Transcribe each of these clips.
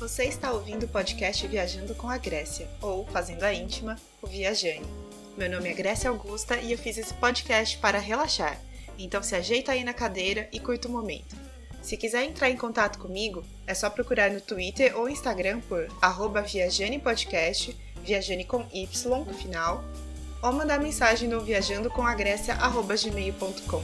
Você está ouvindo o podcast Viajando com a Grécia, ou Fazendo a Íntima, o Viajane. Meu nome é Grécia Augusta e eu fiz esse podcast para relaxar, então se ajeita aí na cadeira e curta o momento. Se quiser entrar em contato comigo, é só procurar no Twitter ou Instagram por @viajanepodcast, Viajane com Y no final, ou mandar mensagem no viajandocomagrecia@gmail.com.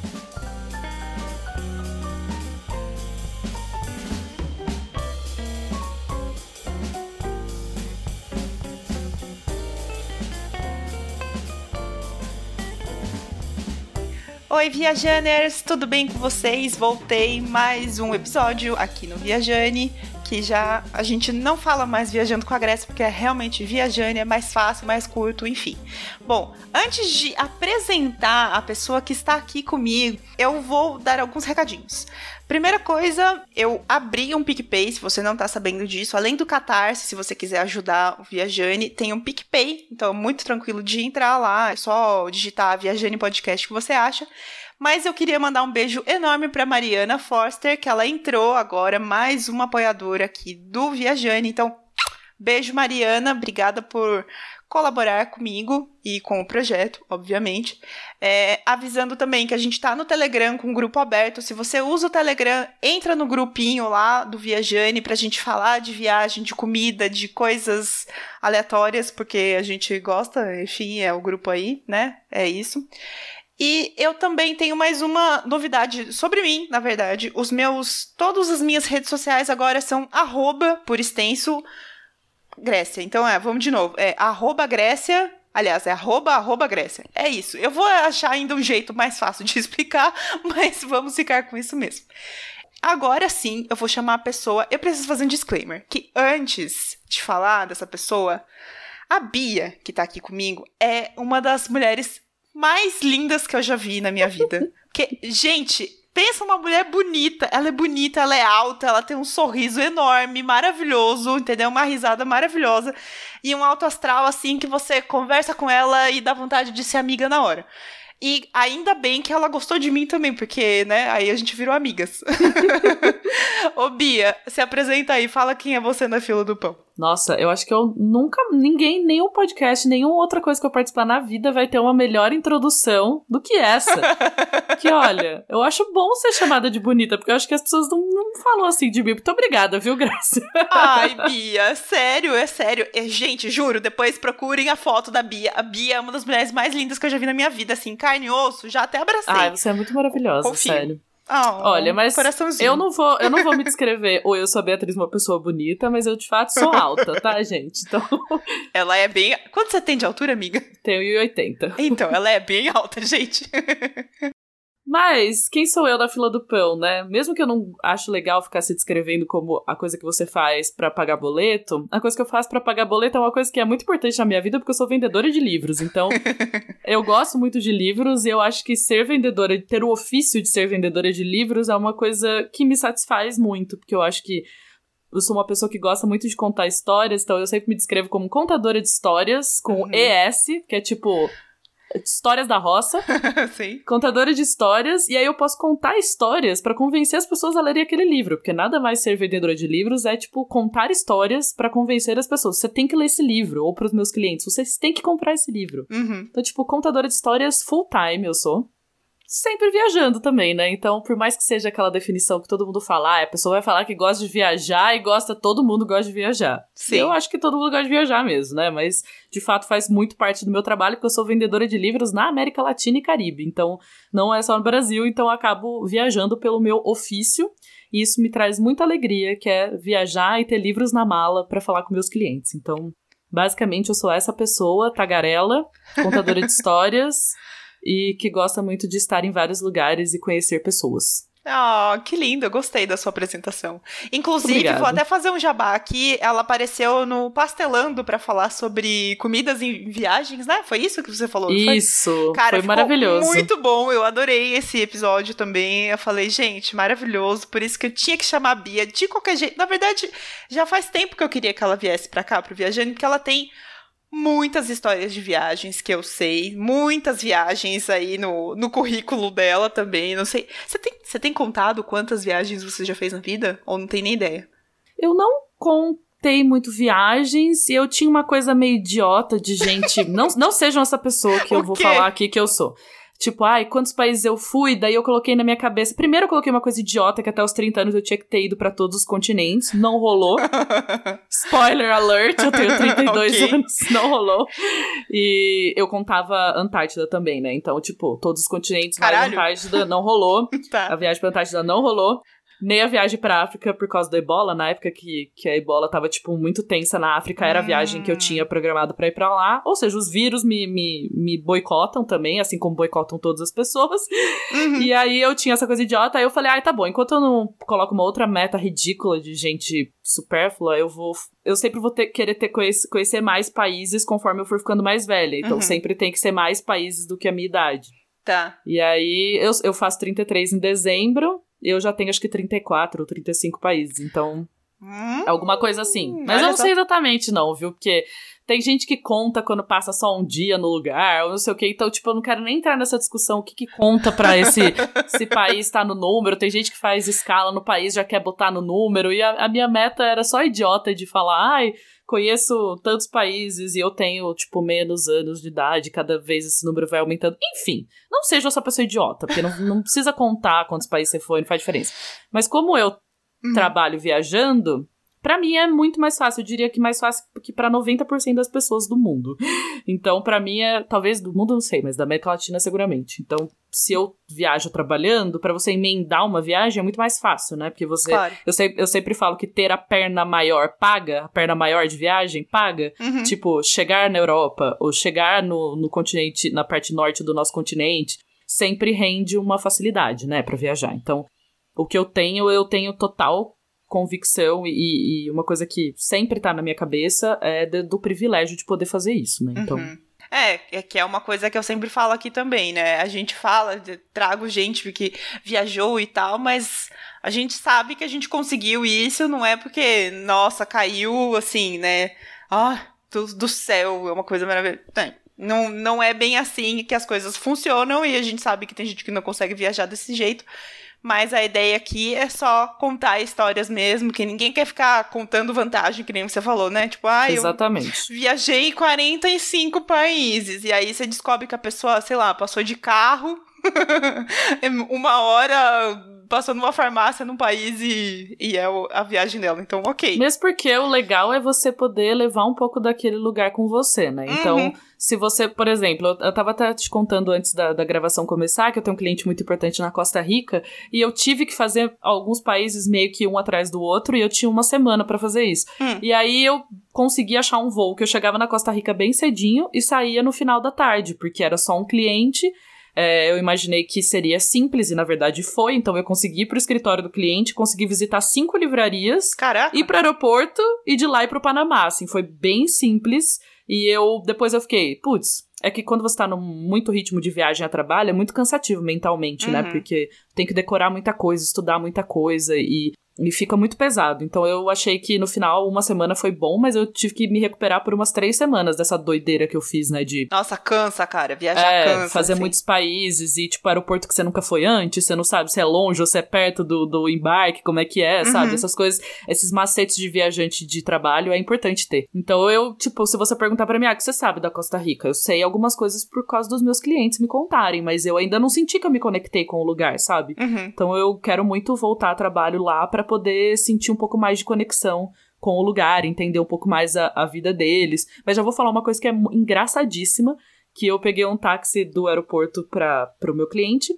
Oi, Viajaners! Tudo bem com vocês? Voltei mais um episódio aqui no Viajane, que já a gente não fala mais Viajando com a Grécia, porque é realmente Viajane, é mais fácil, mais curto, enfim. Bom, antes de apresentar a pessoa que está aqui comigo, eu vou dar alguns recadinhos. Primeira coisa, eu abri um PicPay, se você não está sabendo disso, além do Catarse, se você quiser ajudar o Viajane, tem um PicPay, então é muito tranquilo de entrar lá, é só digitar Viajane Podcast que você acha. Mas eu queria mandar um beijo enorme para Mariana Forster, que ela entrou agora, mais uma apoiadora aqui do Viajane, então beijo Mariana, obrigada por colaborar comigo e com o projeto, obviamente. Avisando também que a gente está no Telegram com um grupo aberto. Se você usa o Telegram, entra no grupinho lá do Viajane pra gente falar de viagem, de comida, de coisas aleatórias, porque a gente gosta, enfim, é o grupo aí, né? É isso. E eu também tenho mais uma novidade sobre mim, na verdade. Todas as minhas redes sociais agora são @ por extenso, Grécia. Então vamos de novo. @Grécia. Aliás, @ Grécia. É isso. Eu vou achar ainda um jeito mais fácil de explicar, mas vamos ficar com isso mesmo. Agora sim, eu vou chamar a pessoa. Eu preciso fazer um disclaimer, que antes de falar dessa pessoa, a Bia, que tá aqui comigo, é uma das mulheres mais lindas que eu já vi na minha vida. Porque, gente, pensa uma mulher bonita, ela é alta, ela tem um sorriso enorme, maravilhoso, entendeu? Uma risada maravilhosa e um alto astral, assim, que você conversa com ela e dá vontade de ser amiga na hora. E ainda bem que ela gostou de mim também, porque, né, aí a gente virou amigas. Ô, Bia, se apresenta aí, fala quem é você na fila do pão. Nossa, eu acho que nenhum podcast, nenhuma outra coisa que eu participar na vida vai ter uma melhor introdução do que essa. Que, olha, eu acho bom ser chamada de bonita, porque eu acho que as pessoas não falam assim de mim. Muito obrigada, viu, Graça? Ai, Bia, é sério. Gente, juro, depois procurem a foto da Bia. A Bia é uma das mulheres mais lindas que eu já vi na minha vida, assim, carne e osso, já até abracei. Ai, você é muito maravilhosa, confio. Sério. Oh, olha, mas coraçãozinho. eu não vou me descrever, ou eu sou a Beatriz, uma pessoa bonita, mas eu de fato sou alta, tá, gente? Então... Ela é bem... Quanto você tem de altura, amiga? Tenho 1,80. Então, ela é bem alta, gente. Mas quem sou eu na fila do pão, né? Mesmo que eu não acho legal ficar se descrevendo como a coisa que você faz pra pagar boleto, a coisa que eu faço pra pagar boleto é uma coisa que é muito importante na minha vida, porque eu sou vendedora de livros. Então, eu gosto muito de livros e eu acho que ter o ofício de ser vendedora de livros é uma coisa que me satisfaz muito, porque eu acho que eu sou uma pessoa que gosta muito de contar histórias, então eu sempre me descrevo como contadora de histórias, com ES, que é tipo... Histórias da roça. Sim. Contadora de histórias. E aí eu posso contar histórias pra convencer as pessoas a lerem aquele livro. Porque nada mais ser vendedora de livros é, tipo, contar histórias pra convencer as pessoas. Você tem que ler esse livro. Ou pros meus clientes, vocês têm que comprar esse livro. Então, tipo, contadora de histórias full time eu sou. Sempre viajando também, né? Então, por mais que seja aquela definição que todo mundo fala, a pessoa vai falar que gosta de viajar e todo mundo gosta de viajar. Sim. Eu acho que todo mundo gosta de viajar mesmo, né? Mas, de fato, faz muito parte do meu trabalho, porque eu sou vendedora de livros na América Latina e Caribe. Então, não é só no Brasil, então eu acabo viajando pelo meu ofício. E isso me traz muita alegria, que é viajar e ter livros na mala pra falar com meus clientes. Então, basicamente, eu sou essa pessoa, tagarela, contadora de histórias... E que gosta muito de estar em vários lugares e conhecer pessoas. Oh, que lindo, eu gostei da sua apresentação. Inclusive, vou até fazer um jabá aqui, ela apareceu no Pastelando pra falar sobre comidas em viagens, né? Foi isso que você falou? Isso, Cara, foi maravilhoso. Muito bom, eu adorei esse episódio também. Eu falei, gente, maravilhoso, por isso que eu tinha que chamar a Bia de qualquer jeito. Na verdade, já faz tempo que eu queria que ela viesse pra cá, pro Viajando, porque ela tem muitas histórias de viagens que eu sei, muitas viagens aí no currículo dela também, não sei. Você tem contado quantas viagens você já fez na vida? Ou não tem nem ideia? Eu não frequentei muito viagens e eu tinha uma coisa meio idiota de gente... não sejam essa pessoa que eu vou falar aqui que eu sou. Tipo, quantos países eu fui? Daí eu coloquei na minha cabeça... Primeiro eu coloquei uma coisa idiota, que até os 30 anos eu tinha que ter ido pra todos os continentes. Não rolou. Spoiler alert, eu tenho 32 anos. Não rolou. E eu contava Antártida também, né? Então, tipo, todos os continentes, mais Antártida, não rolou. Tá. A viagem pra Antártida não rolou. Nem a viagem pra África por causa do ebola, na época que a ebola tava, tipo, muito tensa na África, era a viagem que eu tinha programado pra ir pra lá. Ou seja, os vírus me boicotam também, assim como boicotam todas as pessoas. E aí eu tinha essa coisa idiota, aí eu falei, tá bom, enquanto eu não coloco uma outra meta ridícula de gente supérflua, eu sempre vou querer conhecer mais países conforme eu for ficando mais velha. Então sempre tem que ser mais países do que a minha idade. Tá. E aí eu faço 33 em dezembro. Eu já tenho acho que 34 ou 35 países, então alguma coisa assim. Mas eu não sei exatamente não, viu? Porque tem gente que conta quando passa só um dia no lugar, ou não sei o que. Então, tipo, eu não quero nem entrar nessa discussão. O que conta pra esse país tá no número. Tem gente que faz escala no país, já quer botar no número. E a minha meta era só idiota de falar, conheço tantos países e eu tenho, tipo, menos anos de idade, cada vez esse número vai aumentando. Enfim, não seja essa pessoa idiota, porque não precisa contar quantos países você foi, não faz diferença. Mas como eu trabalho viajando, pra mim é muito mais fácil, eu diria que mais fácil que pra 90% das pessoas do mundo. Então, pra mim talvez do mundo, não sei, mas da América Latina seguramente. Então, se eu viajo trabalhando, pra você emendar uma viagem é muito mais fácil, né? Porque você... Claro. Eu sempre falo que ter a perna maior paga, a perna maior de viagem paga. Tipo, chegar na Europa, ou chegar no continente, na parte norte do nosso continente, sempre rende uma facilidade, né? Pra viajar. Então, o que eu tenho total convicção e uma coisa que sempre tá na minha cabeça é do privilégio de poder fazer isso, né? Então... É que é uma coisa que eu sempre falo aqui também, né? A gente fala, trago gente que viajou e tal, mas a gente sabe que a gente conseguiu isso, não é porque, nossa, caiu assim, né? Do céu, é uma coisa maravilhosa. Não é bem assim que as coisas funcionam e a gente sabe que tem gente que não consegue viajar desse jeito. Mas a ideia aqui é só contar histórias mesmo, que ninguém quer ficar contando vantagem, que nem você falou, né? Tipo, exatamente. Eu viajei em 45 países. E aí você descobre que a pessoa, sei lá, passou de carro 1 hora, passou numa farmácia num país e é a viagem dela. Então, ok. Mesmo porque o legal é você poder levar um pouco daquele lugar com você, né? Então, se você, por exemplo, eu tava até te contando antes da gravação começar, que eu tenho um cliente muito importante na Costa Rica, e eu tive que fazer alguns países meio que um atrás do outro, e eu tinha 1 semana pra fazer isso. E aí eu consegui achar um voo que eu chegava na Costa Rica bem cedinho e saía no final da tarde, porque era só um cliente. Eu imaginei que seria simples, e na verdade foi. Então eu consegui ir pro escritório do cliente, consegui visitar 5 livrarias. Caraca! Ir pro aeroporto e de lá ir pro Panamá, assim, foi bem simples. E depois eu fiquei, é que quando você tá num muito ritmo de viagem a trabalho, é muito cansativo mentalmente, né? Porque tem que decorar muita coisa, estudar muita coisa e fica muito pesado. Então eu achei que no final 1 semana foi bom, mas eu tive que me recuperar por umas 3 semanas dessa doideira que eu fiz, né? Nossa, cansa, cara. Viajar cansa. Fazer assim. Muitos países e, tipo, aeroporto que você nunca foi antes, você não sabe se é longe ou se é perto do embarque, como é que é, sabe? Essas coisas, esses macetes de viajante de trabalho é importante ter. Então eu, tipo, se você perguntar pra mim, o que você sabe da Costa Rica? Eu sei algumas coisas por causa dos meus clientes me contarem, mas eu ainda não senti que eu me conectei com o lugar, sabe? Então eu quero muito voltar a trabalho lá pra poder sentir um pouco mais de conexão com o lugar, entender um pouco mais a vida deles. Mas já vou falar uma coisa que é engraçadíssima, que eu peguei um táxi do aeroporto pro meu cliente,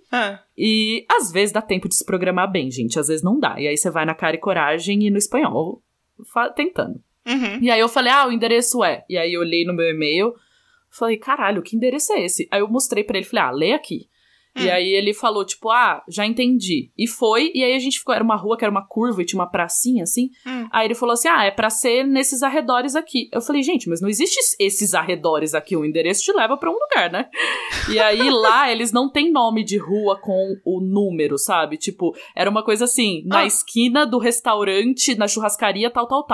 e às vezes dá tempo de se programar bem, gente, às vezes não dá. E aí você vai na cara e coragem e no espanhol, tentando. E aí eu falei, o endereço e aí eu olhei no meu e-mail, falei, caralho, que endereço é esse? Aí eu mostrei pra ele, falei, lê aqui. E aí ele falou, tipo, já entendi. E foi, e aí a gente ficou, era uma rua que era uma curva e tinha uma pracinha, assim. Aí ele falou assim, é pra ser nesses arredores aqui. Eu falei, gente, mas não existe esses arredores aqui, o endereço te leva pra um lugar, né? E aí lá, eles não têm nome de rua com o número, sabe? Tipo, era uma coisa assim, na esquina do restaurante, na churrascaria, tal.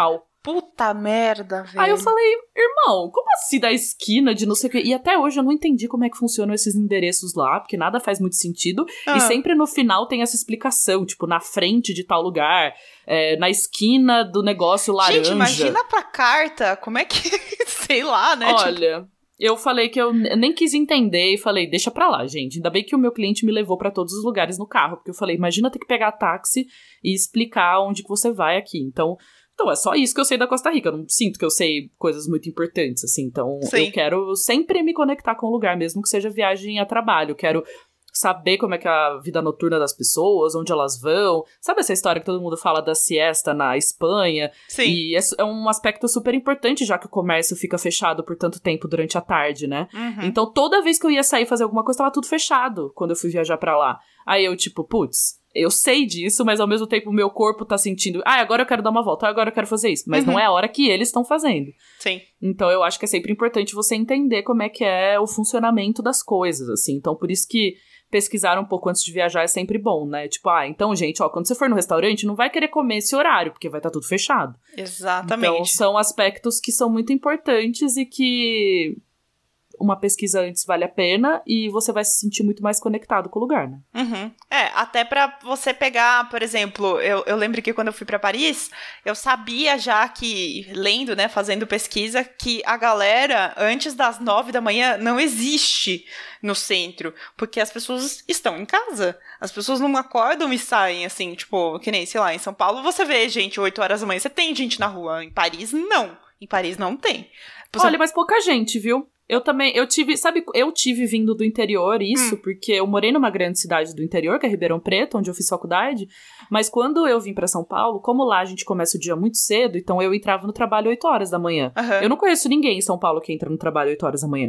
Puta merda, velho. Aí eu falei, irmão, como assim da esquina de não sei o quê? E até hoje eu não entendi como é que funcionam esses endereços lá, porque nada faz muito sentido. E sempre no final tem essa explicação, tipo, na frente de tal lugar, na esquina do negócio laranja. Gente, imagina pra carta, como é que... sei lá, né? Olha... Eu falei que eu nem quis entender e falei, deixa pra lá, gente. Ainda bem que o meu cliente me levou pra todos os lugares no carro, porque eu falei, imagina ter que pegar táxi e explicar onde que você vai aqui. Então, é só isso que eu sei da Costa Rica. Eu não sinto que eu sei coisas muito importantes, assim. Então, Sim. Eu quero sempre me conectar com o lugar, mesmo que seja viagem a trabalho. Eu quero saber como é que é a vida noturna das pessoas, onde elas vão. Sabe essa história que todo mundo fala da siesta na Espanha? Sim. E é um aspecto super importante, já que o comércio fica fechado por tanto tempo durante a tarde, né? Então, toda vez que eu ia sair fazer alguma coisa, tava tudo fechado quando eu fui viajar pra lá. Aí eu, tipo, putz, eu sei disso, mas ao mesmo tempo o meu corpo tá sentindo, agora eu quero dar uma volta, agora eu quero fazer isso. Mas não é a hora que eles estão fazendo. Sim. Então eu acho que é sempre importante você entender como é que é o funcionamento das coisas, assim. Então por isso que pesquisar um pouco antes de viajar é sempre bom, né? Tipo, então, gente, quando você for no restaurante, não vai querer comer esse horário, porque vai estar tudo fechado. Exatamente. Então são aspectos que são muito importantes e que uma pesquisa antes vale a pena e você vai se sentir muito mais conectado com o lugar, né? Até pra você pegar, por exemplo, eu lembro que quando eu fui pra Paris, eu sabia já que, lendo, né, fazendo pesquisa, que a galera, antes das 9 da manhã, não existe no centro, porque as pessoas estão em casa. As pessoas não acordam e saem, assim, tipo, que nem, sei lá, em São Paulo você vê gente 8 horas da manhã, você tem gente na rua. Em Paris, não. Em Paris não tem. Olha, mas pouca gente, viu? Eu tive vindo do interior, porque eu morei numa grande cidade do interior, que é Ribeirão Preto, onde eu fiz faculdade, mas quando eu vim pra São Paulo, como lá a gente começa o dia muito cedo, então eu entrava no trabalho 8 horas da manhã. Eu não conheço ninguém em São Paulo que entra no trabalho 8 horas da manhã.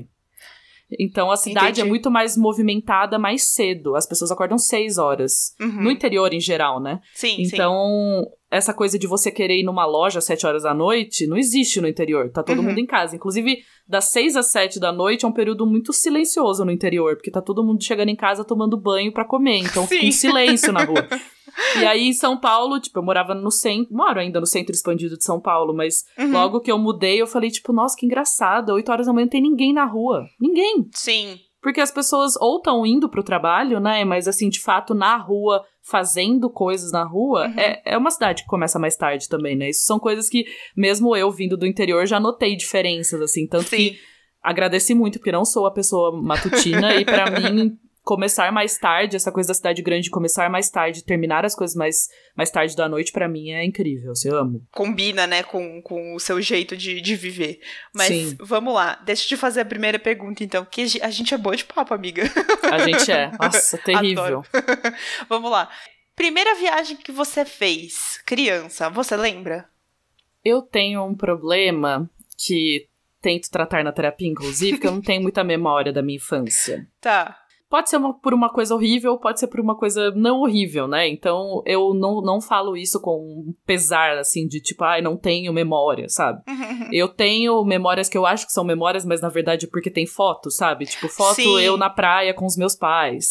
Então a cidade é muito mais movimentada mais cedo, as pessoas acordam 6 horas, no interior em geral, né? Sim, então, essa coisa de você querer ir numa loja às 7 horas da noite, não existe no interior, tá todo mundo em casa, inclusive... Das 6 às 7 da noite é um período muito silencioso no interior, porque tá todo mundo chegando em casa tomando banho pra comer, então fica em silêncio na rua. E aí em São Paulo, tipo, eu morava no centro, moro ainda no centro expandido de São Paulo, mas logo que eu mudei, eu falei, tipo, nossa, que engraçado, 8 horas da manhã não tem ninguém na rua. Ninguém. Sim. Porque as pessoas ou estão indo pro trabalho, né, mas assim, de fato, na rua, fazendo coisas na rua, é uma cidade que começa mais tarde também, né? Isso são coisas que, mesmo eu vindo do interior, já notei diferenças, assim, tanto que agradeci muito, porque não sou a pessoa matutina, e pra mim, começar mais tarde, essa coisa da cidade grande, começar mais tarde, terminar as coisas mais tarde da noite, pra mim é incrível, eu amo. Combina, né, com o seu jeito de viver. Mas vamos lá, deixa eu te fazer a primeira pergunta, então, que a gente é boa de papo, amiga. A gente é, nossa, terrível. Vamos lá. Primeira viagem que você fez, criança, você lembra? Eu tenho um problema que tento tratar na terapia, inclusive, que eu não tenho muita memória da minha infância. Tá. Pode ser por uma coisa horrível, pode ser por uma coisa não horrível, né? Então, eu não falo isso com pesar, assim, de tipo, não tenho memória, sabe? Eu tenho memórias que eu acho que são memórias, mas na verdade é porque tem foto, sabe? Tipo, foto eu na praia com os meus pais.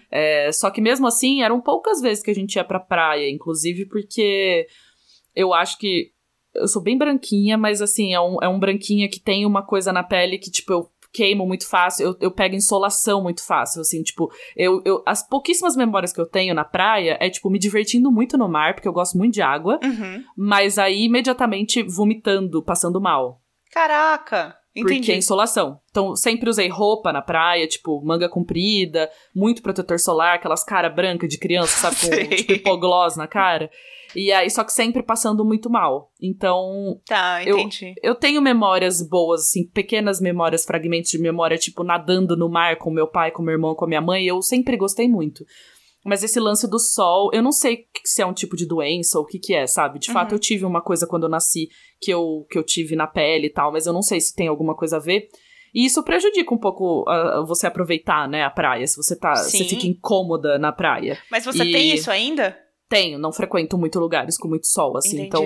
Só que mesmo assim, eram poucas vezes que a gente ia pra praia, inclusive porque eu acho que eu sou bem branquinha, mas assim, é um branquinha que tem uma coisa na pele que, tipo, eu queimo muito fácil, eu pego insolação muito fácil, assim, tipo, as pouquíssimas memórias que eu tenho na praia é, tipo, me divertindo muito no mar, porque eu gosto muito de água, mas aí, imediatamente, vomitando, passando mal. Caraca! Entendi. Porque é insolação. Então, sempre usei roupa na praia, tipo, manga comprida, muito protetor solar, aquelas cara branca de criança, sabe, com, tipo, hipoglós na cara. E aí, só que sempre passando muito mal. Então, entendi. Eu tenho memórias boas, assim, pequenas memórias, fragmentos de memória, tipo, nadando no mar com meu pai, com meu irmão, com a minha mãe, eu sempre gostei muito. Mas esse lance do sol, eu não sei se é um tipo de doença ou o que é, sabe? De fato, eu tive uma coisa quando eu nasci que eu tive na pele e tal, mas eu não sei se tem alguma coisa a ver. E isso prejudica um pouco você aproveitar, né, a praia, se você você fica incômoda na praia. Mas você tem isso ainda? Tenho, não frequento muito lugares com muito sol, assim. Entendi. Então,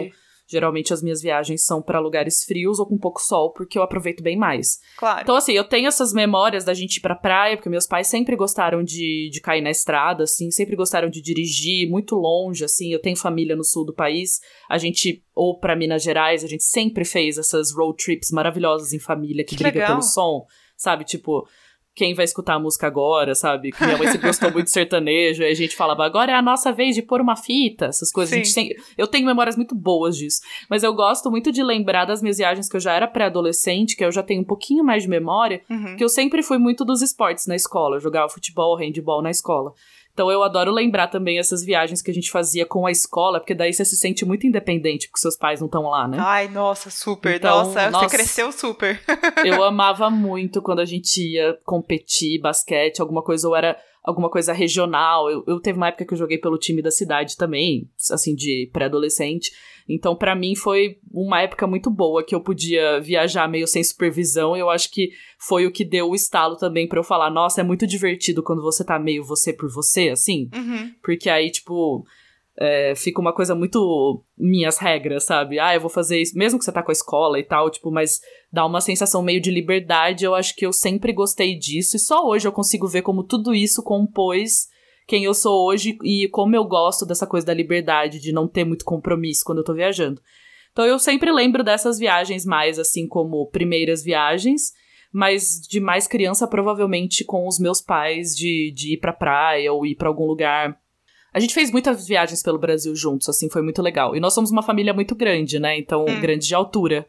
Geralmente as minhas viagens são pra lugares frios ou com pouco sol, porque eu aproveito bem mais. Claro. Então, assim, eu tenho essas memórias da gente ir pra praia, porque meus pais sempre gostaram de cair na estrada, assim, sempre gostaram de dirigir muito longe, assim. Eu tenho família no sul do país, a gente, ou pra Minas Gerais, a gente sempre fez essas road trips maravilhosas em família, que briga legal. pelo som, sabe? Tipo, quem vai escutar a música agora, sabe? Minha mãe sempre gostou muito de sertanejo, aí a gente falava, agora é a nossa vez de pôr uma fita, essas coisas. A gente sempre... Eu tenho memórias muito boas disso, mas eu gosto muito de lembrar das minhas viagens que eu já era pré-adolescente, que eu já tenho um pouquinho mais de memória, que eu sempre fui muito dos esportes na escola, eu jogava futebol, handebol na escola. Então eu adoro lembrar também essas viagens que a gente fazia com a escola, porque daí você se sente muito independente, porque seus pais não estão lá, né? Ai, nossa, super. Então, você cresceu super. Eu amava muito quando a gente ia competir basquete, alguma coisa, ou era alguma coisa regional. Eu teve uma época que eu joguei pelo time da cidade também, assim, de pré-adolescente. Então, pra mim, foi uma época muito boa, que eu podia viajar meio sem supervisão. E eu acho que foi o que deu o estalo também pra eu falar, nossa, é muito divertido quando você tá meio você por você, assim. Porque aí, tipo... fica uma coisa muito minhas regras, sabe? Eu vou fazer isso, mesmo que você tá com a escola e tal, tipo, mas dá uma sensação meio de liberdade. Eu acho que eu sempre gostei disso, e só hoje eu consigo ver como tudo isso compôs quem eu sou hoje e como eu gosto dessa coisa da liberdade, de não ter muito compromisso quando eu tô viajando. Então eu sempre lembro dessas viagens mais, assim, como primeiras viagens, mas de mais criança, provavelmente com os meus pais, de ir pra praia ou ir pra algum lugar. A gente fez muitas viagens pelo Brasil juntos, assim, foi muito legal. E nós somos uma família muito grande, né? Então, grande de altura.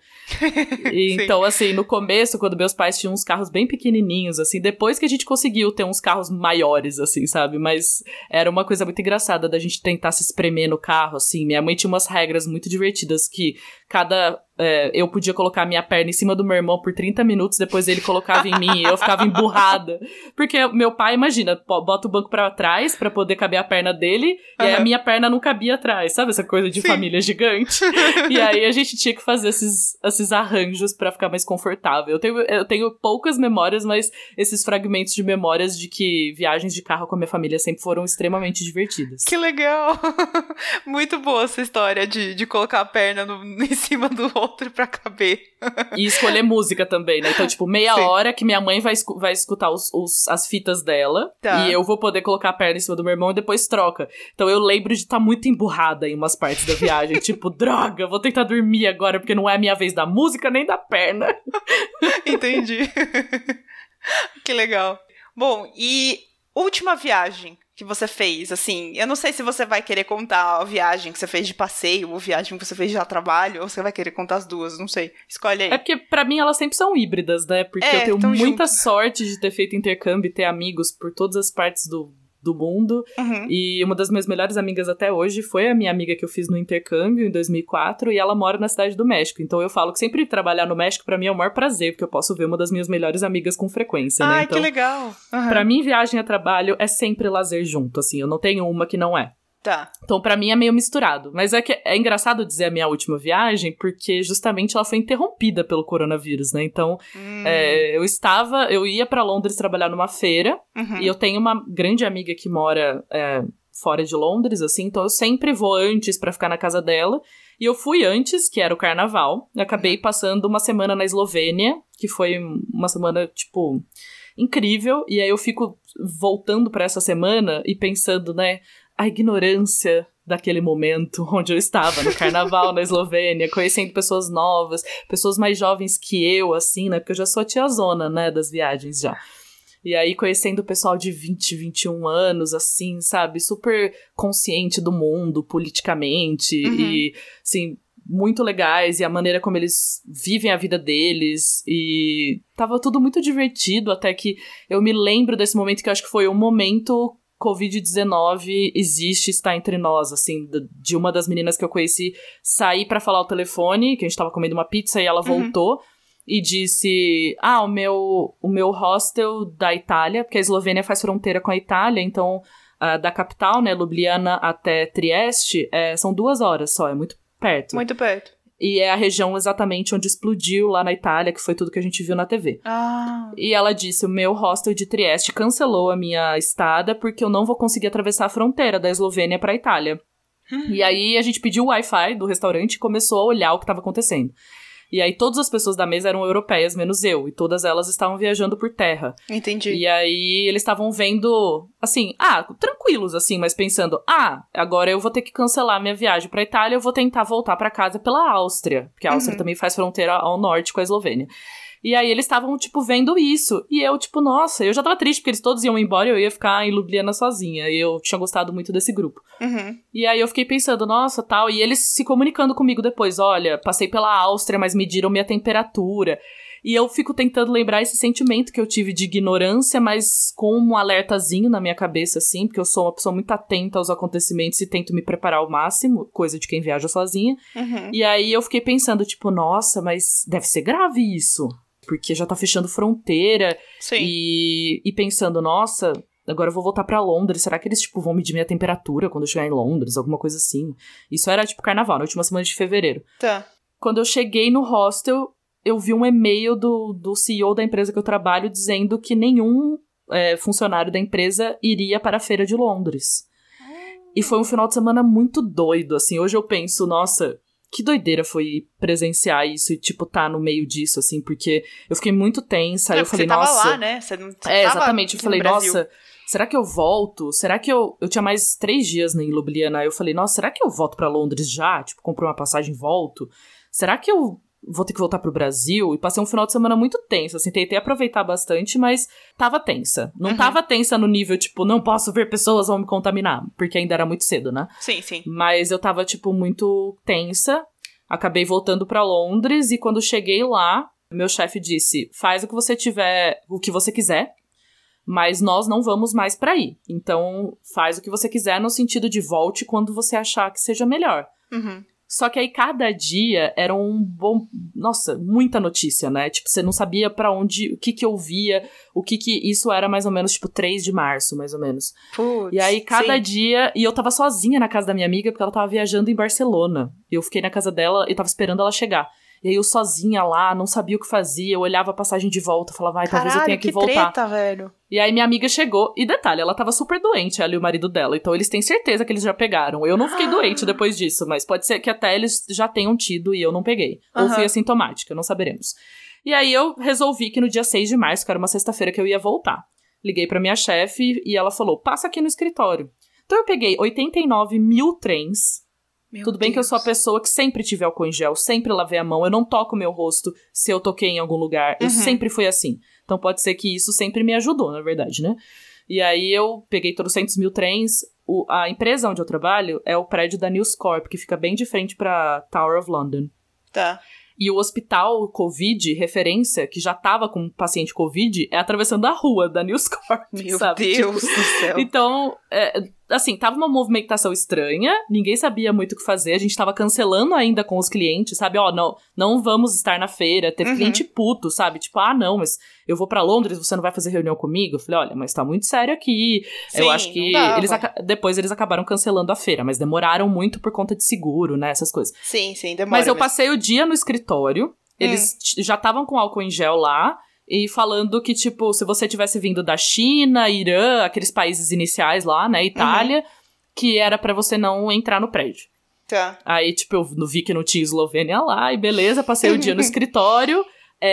E, então, assim, no começo, quando meus pais tinham uns carros bem pequenininhos, assim, depois que a gente conseguiu ter uns carros maiores, assim, sabe? Mas era uma coisa muito engraçada da gente tentar se espremer no carro, assim. Minha mãe tinha umas regras muito divertidas que eu podia colocar a minha perna em cima do meu irmão por 30 minutos, depois ele colocava em mim e eu ficava emburrada. Porque meu pai, imagina, bota o banco pra trás pra poder caber a perna dele, e aí a minha perna não cabia atrás, sabe? Essa coisa de família gigante. E aí a gente tinha que fazer esses arranjos pra ficar mais confortável. Eu tenho poucas memórias, mas esses fragmentos de memórias de que viagens de carro com a minha família sempre foram extremamente divertidas. Que legal! Muito boa essa história de colocar a perna em cima do outro pra caber. E escolher música também, né? Então, tipo, meia hora que minha mãe vai escutar as fitas dela, e eu vou poder colocar a perna em cima do meu irmão e depois troca. Então eu lembro de estar muito emburrada em umas partes da viagem. Tipo, droga, vou tentar dormir agora, porque não é a minha vez da música nem da perna. Entendi. Que legal. Bom, e última viagem que você fez, assim, eu não sei se você vai querer contar a viagem que você fez de passeio ou a viagem que você fez de trabalho, ou você vai querer contar as duas, não sei. Escolhe aí. É porque pra mim elas sempre são híbridas, né? Porque eu tenho muita sorte de ter feito intercâmbio e ter amigos por todas as partes do mundo. E uma das minhas melhores amigas até hoje foi a minha amiga que eu fiz no intercâmbio em 2004, e ela mora na cidade do México. Então eu falo que sempre trabalhar no México pra mim é o maior prazer, porque eu posso ver uma das minhas melhores amigas com frequência, né? Então, que legal! Pra mim, viagem a trabalho é sempre lazer junto, assim, eu não tenho uma que não é. Tá. Então, pra mim, é meio misturado. Mas é engraçado dizer a minha última viagem, porque justamente ela foi interrompida pelo coronavírus, né? Então, eu ia pra Londres trabalhar numa feira, e eu tenho uma grande amiga que mora fora de Londres, assim, então eu sempre vou antes pra ficar na casa dela. E eu fui antes, que era o carnaval, e acabei passando uma semana na Eslovênia, que foi uma semana, tipo, incrível. E aí eu fico voltando pra essa semana e pensando, né, a ignorância daquele momento onde eu estava no carnaval na Eslovênia, conhecendo pessoas novas, pessoas mais jovens que eu, assim, né, porque eu já sou a tiazona, né, das viagens já. E aí conhecendo o pessoal de 20, 21 anos, assim, sabe, super consciente do mundo, politicamente, e, assim, muito legais, e a maneira como eles vivem a vida deles, e tava tudo muito divertido, até que eu me lembro desse momento que eu acho que foi um momento... Covid-19 existe, está entre nós, assim, de uma das meninas que eu conheci sair pra falar o telefone, que a gente tava comendo uma pizza e ela voltou e disse, o meu hostel da Itália, porque a Eslovênia faz fronteira com a Itália, então da capital, né, Ljubljana até Trieste, são 2 horas só, é muito perto. Muito perto. E é a região exatamente onde explodiu lá na Itália, que foi tudo que a gente viu na TV. E ela disse, o meu hostel de Trieste cancelou a minha estada porque eu não vou conseguir atravessar a fronteira da Eslovênia pra Itália. E aí a gente pediu o Wi-Fi do restaurante e começou a olhar o que estava acontecendo. E aí todas as pessoas da mesa eram europeias, menos eu. E todas elas estavam viajando por terra. Entendi. E aí eles estavam vendo, assim, tranquilos, assim, mas pensando, agora eu vou ter que cancelar minha viagem pra Itália, eu vou tentar voltar pra casa pela Áustria. Porque a Áustria também faz fronteira ao norte com a Eslovênia. E aí eles estavam, tipo, vendo isso. E eu, tipo, nossa, eu já tava triste porque eles todos iam embora e eu ia ficar em Ljubljana sozinha. E eu tinha gostado muito desse grupo. E aí eu fiquei pensando, nossa, tal. E eles se comunicando comigo depois. Olha, passei pela Áustria, mas mediram minha temperatura. E eu fico tentando lembrar esse sentimento que eu tive de ignorância, mas com um alertazinho na minha cabeça, assim. Porque eu sou uma pessoa muito atenta aos acontecimentos e tento me preparar ao máximo. Coisa de quem viaja sozinha. E aí eu fiquei pensando, tipo, nossa, mas deve ser grave isso. Porque já tá fechando fronteira. Sim. E pensando, nossa, agora eu vou voltar pra Londres. Será que eles, tipo, vão medir minha temperatura quando eu chegar em Londres? Alguma coisa assim. Isso era, tipo, carnaval, na última semana de fevereiro. Tá. Quando eu cheguei no hostel, eu vi um e-mail do CEO da empresa que eu trabalho dizendo que nenhum funcionário da empresa iria para a feira de Londres. E foi um final de semana muito doido, assim. Hoje eu penso, nossa, que doideira foi presenciar isso e, tipo, tá no meio disso, assim, porque eu fiquei muito tensa. Eu falei, você tava nossa. lá, né? Você não tava exatamente. Eu falei, Brasil. nossa, será que eu volto? Será que eu tinha mais 3 dias em Ljubljana? Aí eu falei, nossa, será que eu volto pra Londres já? Tipo, comprei uma passagem e volto? Será que eu vou ter que voltar pro Brasil? E passei um final de semana muito tenso, assim, tentei aproveitar bastante, mas tava tensa. Não tava tensa no nível, tipo, não posso ver pessoas, vão me contaminar, porque ainda era muito cedo, né? Sim, sim. Mas eu tava, tipo, muito tensa. Acabei voltando pra Londres e quando cheguei lá, meu chefe disse, faz o que você quiser, mas nós não vamos mais pra aí. Então, faz o que você quiser no sentido de volte quando você achar que seja melhor. Só que aí, cada dia era um bom... Nossa, muita notícia, né? Tipo, você não sabia pra onde... O que eu via, Isso era mais ou menos, tipo, 3 de março, mais ou menos. Putz, e aí, cada sim. dia... E eu tava sozinha na casa da minha amiga, porque ela tava viajando em Barcelona. E eu fiquei na casa dela e tava esperando ela chegar. E aí, eu sozinha lá, não sabia o que fazia. Eu olhava a passagem de volta, falava, talvez eu tenha que voltar. Treta, velho. E aí minha amiga chegou, e detalhe, ela tava super doente, ela e o marido dela, então eles têm certeza que eles já pegaram. Eu não fiquei doente depois disso, mas pode ser que até eles já tenham tido e eu não peguei. Ou fui assintomática, não saberemos. E aí eu resolvi que no dia 6 de março, que era uma sexta-feira, que eu ia voltar. Liguei pra minha chefe e ela falou, passa aqui no escritório. Então eu peguei 89 mil trens. Tudo bem que eu sou a pessoa que sempre tive álcool em gel, sempre lavei a mão, eu não toco meu rosto se eu toquei em algum lugar, eu sempre fui assim. Então pode ser que isso sempre me ajudou, na verdade, né? E aí eu peguei trocentos mil trens, a empresa onde eu trabalho é o prédio da News Corp, que fica bem de frente pra Tower of London. Tá. E o hospital Covid, referência, que já tava com um paciente Covid, é atravessando a rua da News Corp, Meu sabe? Deus do céu. Então, assim, tava uma movimentação estranha, ninguém sabia muito o que fazer, a gente tava cancelando ainda com os clientes, sabe? Não vamos estar na feira, teve cliente puto, sabe? Tipo, não, mas eu vou pra Londres, você não vai fazer reunião comigo? Eu falei, olha, mas tá muito sério aqui. Sim, eu acho que depois eles acabaram cancelando a feira, mas demoraram muito por conta de seguro, né? Essas coisas. Sim, demora. Mas eu passei o dia no escritório, eles já estavam com álcool em gel lá, e falando que, tipo, se você tivesse vindo da China, Irã, aqueles países iniciais lá, né, Itália, que era pra você não entrar no prédio. Tá. Aí, tipo, eu vi que não tinha Eslovênia lá, e beleza, passei o dia no escritório.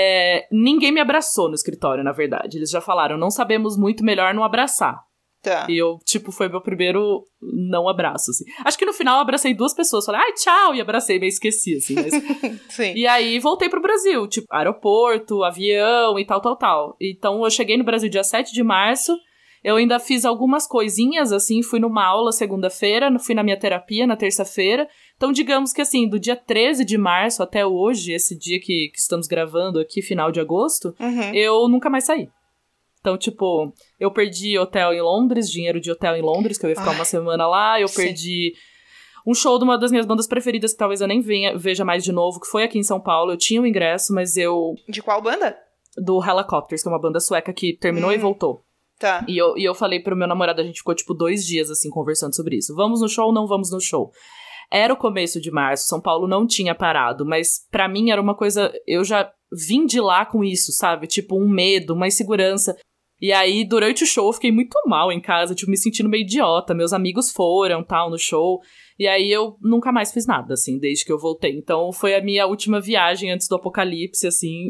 Ninguém me abraçou no escritório, na verdade. Eles já falaram, não sabemos muito, melhor não abraçar. Tá. E eu, tipo, foi meu primeiro não abraço, assim. Acho que no final eu abracei 2 pessoas, falei, tchau, e abracei, meio esqueci, assim. Mas... Sim. E aí voltei pro Brasil, tipo, aeroporto, avião e tal. Então eu cheguei no Brasil dia 7 de março, eu ainda fiz algumas coisinhas, assim, fui numa aula segunda-feira, fui na minha terapia na terça-feira. Então, digamos que, assim, do dia 13 de março até hoje, esse dia que estamos gravando aqui, final de agosto, eu nunca mais saí. Então, tipo, eu perdi hotel em Londres, dinheiro de hotel em Londres, que eu ia ficar uma semana lá. Eu perdi um show de uma das minhas bandas preferidas, que talvez eu nem veja mais de novo, que foi aqui em São Paulo. Eu tinha um ingresso, mas eu... De qual banda? Do Helicopters, que é uma banda sueca que terminou e voltou. Tá. E eu falei pro meu namorado, a gente ficou, tipo, 2 dias, assim, conversando sobre isso. Vamos no show ou não vamos no show? Era o começo de março, São Paulo não tinha parado, mas pra mim era uma coisa... Eu já vim de lá com isso, sabe? Tipo, um medo, uma insegurança... E aí, durante o show, eu fiquei muito mal em casa, tipo, me sentindo meio idiota. Meus amigos foram, tal, no show. E aí, eu nunca mais fiz nada, assim, desde que eu voltei. Então, foi a minha última viagem antes do apocalipse, assim.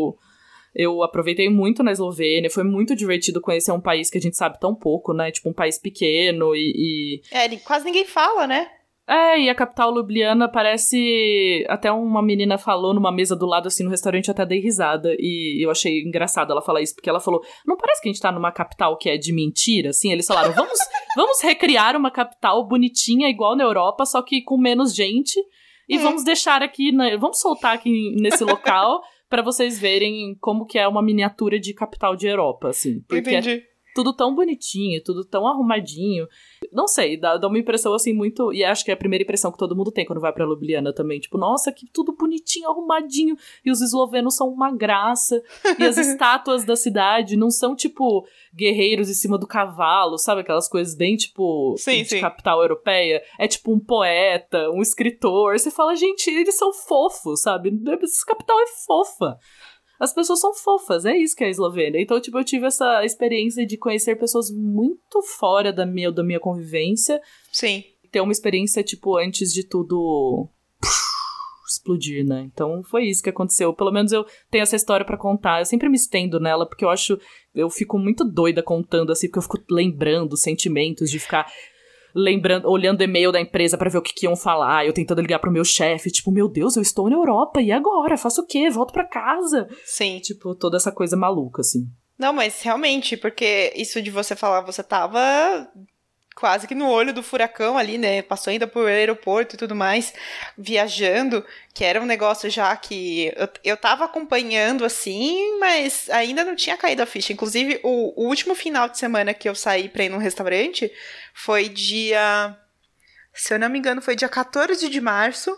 Eu aproveitei muito na Eslovênia. Foi muito divertido conhecer um país que a gente sabe tão pouco, né? Tipo, um país pequeno Quase ninguém fala, né? E a capital Ljubljana parece... Até uma menina falou numa mesa do lado, assim, no restaurante, eu até dei risada. E eu achei engraçado ela falar isso, porque ela falou, não parece que a gente tá numa capital que é de mentira, assim? Eles falaram, vamos recriar uma capital bonitinha, igual na Europa, só que com menos gente. E vamos deixar aqui, vamos soltar aqui nesse local pra vocês verem como que é uma miniatura de capital de Europa, assim. Porque Entendi. Tudo tão bonitinho, tudo tão arrumadinho. Não sei, dá uma impressão assim muito... E acho que é a primeira impressão que todo mundo tem quando vai pra Ljubljana também. Tipo, nossa, que tudo bonitinho, arrumadinho. E os eslovenos são uma graça. E as estátuas da cidade não são, tipo, guerreiros em cima do cavalo, sabe? Aquelas coisas bem, tipo, de capital europeia. É tipo um poeta, um escritor. Você fala, gente, eles são fofos, sabe? Essa capital é fofa. As pessoas são fofas, é isso que é a Eslovênia. Então, tipo, eu tive essa experiência de conhecer pessoas muito fora da minha convivência. Sim. Ter uma experiência, tipo, antes de tudo explodir, né? Então, foi isso que aconteceu. Pelo menos eu tenho essa história pra contar. Eu sempre me estendo nela, porque eu fico muito doida contando, assim, porque eu fico lembrando sentimentos de ficar... olhando o e-mail da empresa pra ver o que iam falar, eu tentando ligar pro meu chefe, tipo, meu Deus, eu estou na Europa, e agora? Faço o quê? Volto pra casa? Sim. Tipo, toda essa coisa maluca, assim. Não, mas realmente, porque isso de você falar, você tava quase que no olho do furacão ali, né? Passou ainda por aeroporto e tudo mais, viajando, que era um negócio já que eu tava acompanhando, assim, mas ainda não tinha caído a ficha. Inclusive, o último final de semana que eu saí pra ir num restaurante foi dia... Se eu não me engano, foi dia 14 de março.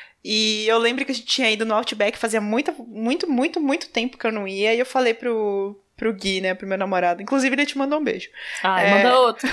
E eu lembro que a gente tinha ido no Outback, fazia muito tempo que eu não ia. E eu falei pro Gui, né, pro meu namorado. Inclusive, ele te mandou um beijo. Manda outro.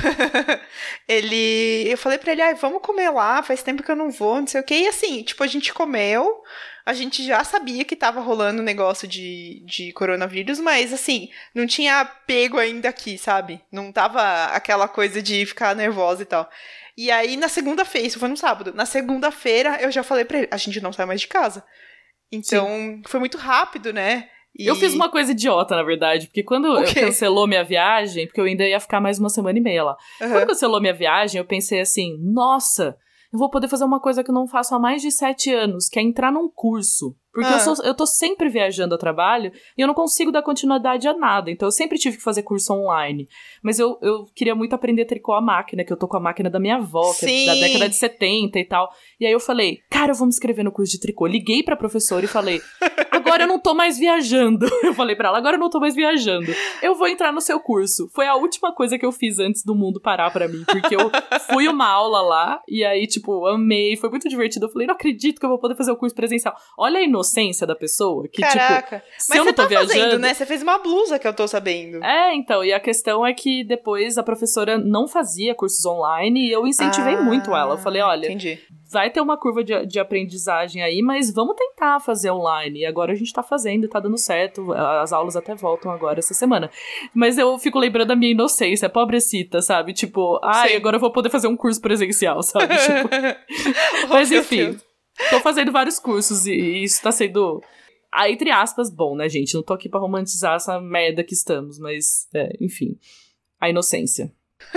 Eu falei pra ele, vamos comer lá, faz tempo que eu não vou, não sei o quê. E assim, tipo, a gente comeu, a gente já sabia que tava rolando um negócio de coronavírus, mas assim, não tinha pego ainda aqui, sabe? Não tava aquela coisa de ficar nervosa e tal. E aí, na segunda-feira, isso foi no sábado, na segunda-feira eu já falei pra ele, a gente não sai mais de casa. Então, Sim. Foi muito rápido, né? Eu fiz uma coisa idiota, na verdade, porque quando eu cancelou minha viagem, porque eu ainda ia ficar mais uma semana e meia lá. Quando cancelou minha viagem, eu pensei assim, nossa, eu vou poder fazer uma coisa que eu não faço há mais de 7 anos, que é entrar num curso. Porque eu tô sempre viajando a trabalho e eu não consigo dar continuidade a nada. Então eu sempre tive que fazer curso online. Mas eu queria muito aprender a tricô à máquina, que eu tô com a máquina da minha avó, que é da década de 70 e tal. E aí eu falei, cara, eu vou me inscrever no curso de tricô. Liguei pra professora e falei, agora eu não tô mais viajando. Eu falei pra ela, agora eu não tô mais viajando. Eu vou entrar no seu curso. Foi a última coisa que eu fiz antes do mundo parar pra mim. Porque eu fui uma aula lá e aí, tipo, amei. Foi muito divertido. Eu falei, não acredito que eu vou poder fazer o curso presencial. Olha a inocência da pessoa, que Caraca. tipo, se eu não tô viajando... fazendo, né? Você fez uma blusa que eu tô sabendo. Então, e a questão é que depois a professora não fazia cursos online e eu incentivei muito ela. Eu falei, olha, entendi. Vai ter uma curva de aprendizagem aí, mas vamos tentar fazer online. E agora a gente tá fazendo, tá dando certo. As aulas até voltam agora essa semana. Mas eu fico lembrando da minha inocência, pobrecita, sabe? Tipo, agora eu vou poder fazer um curso presencial, sabe? Tipo... Mas enfim... Tô fazendo vários cursos e isso tá sendo, entre aspas, bom, né, gente? Não tô aqui pra romantizar essa merda que estamos, mas, enfim, a inocência.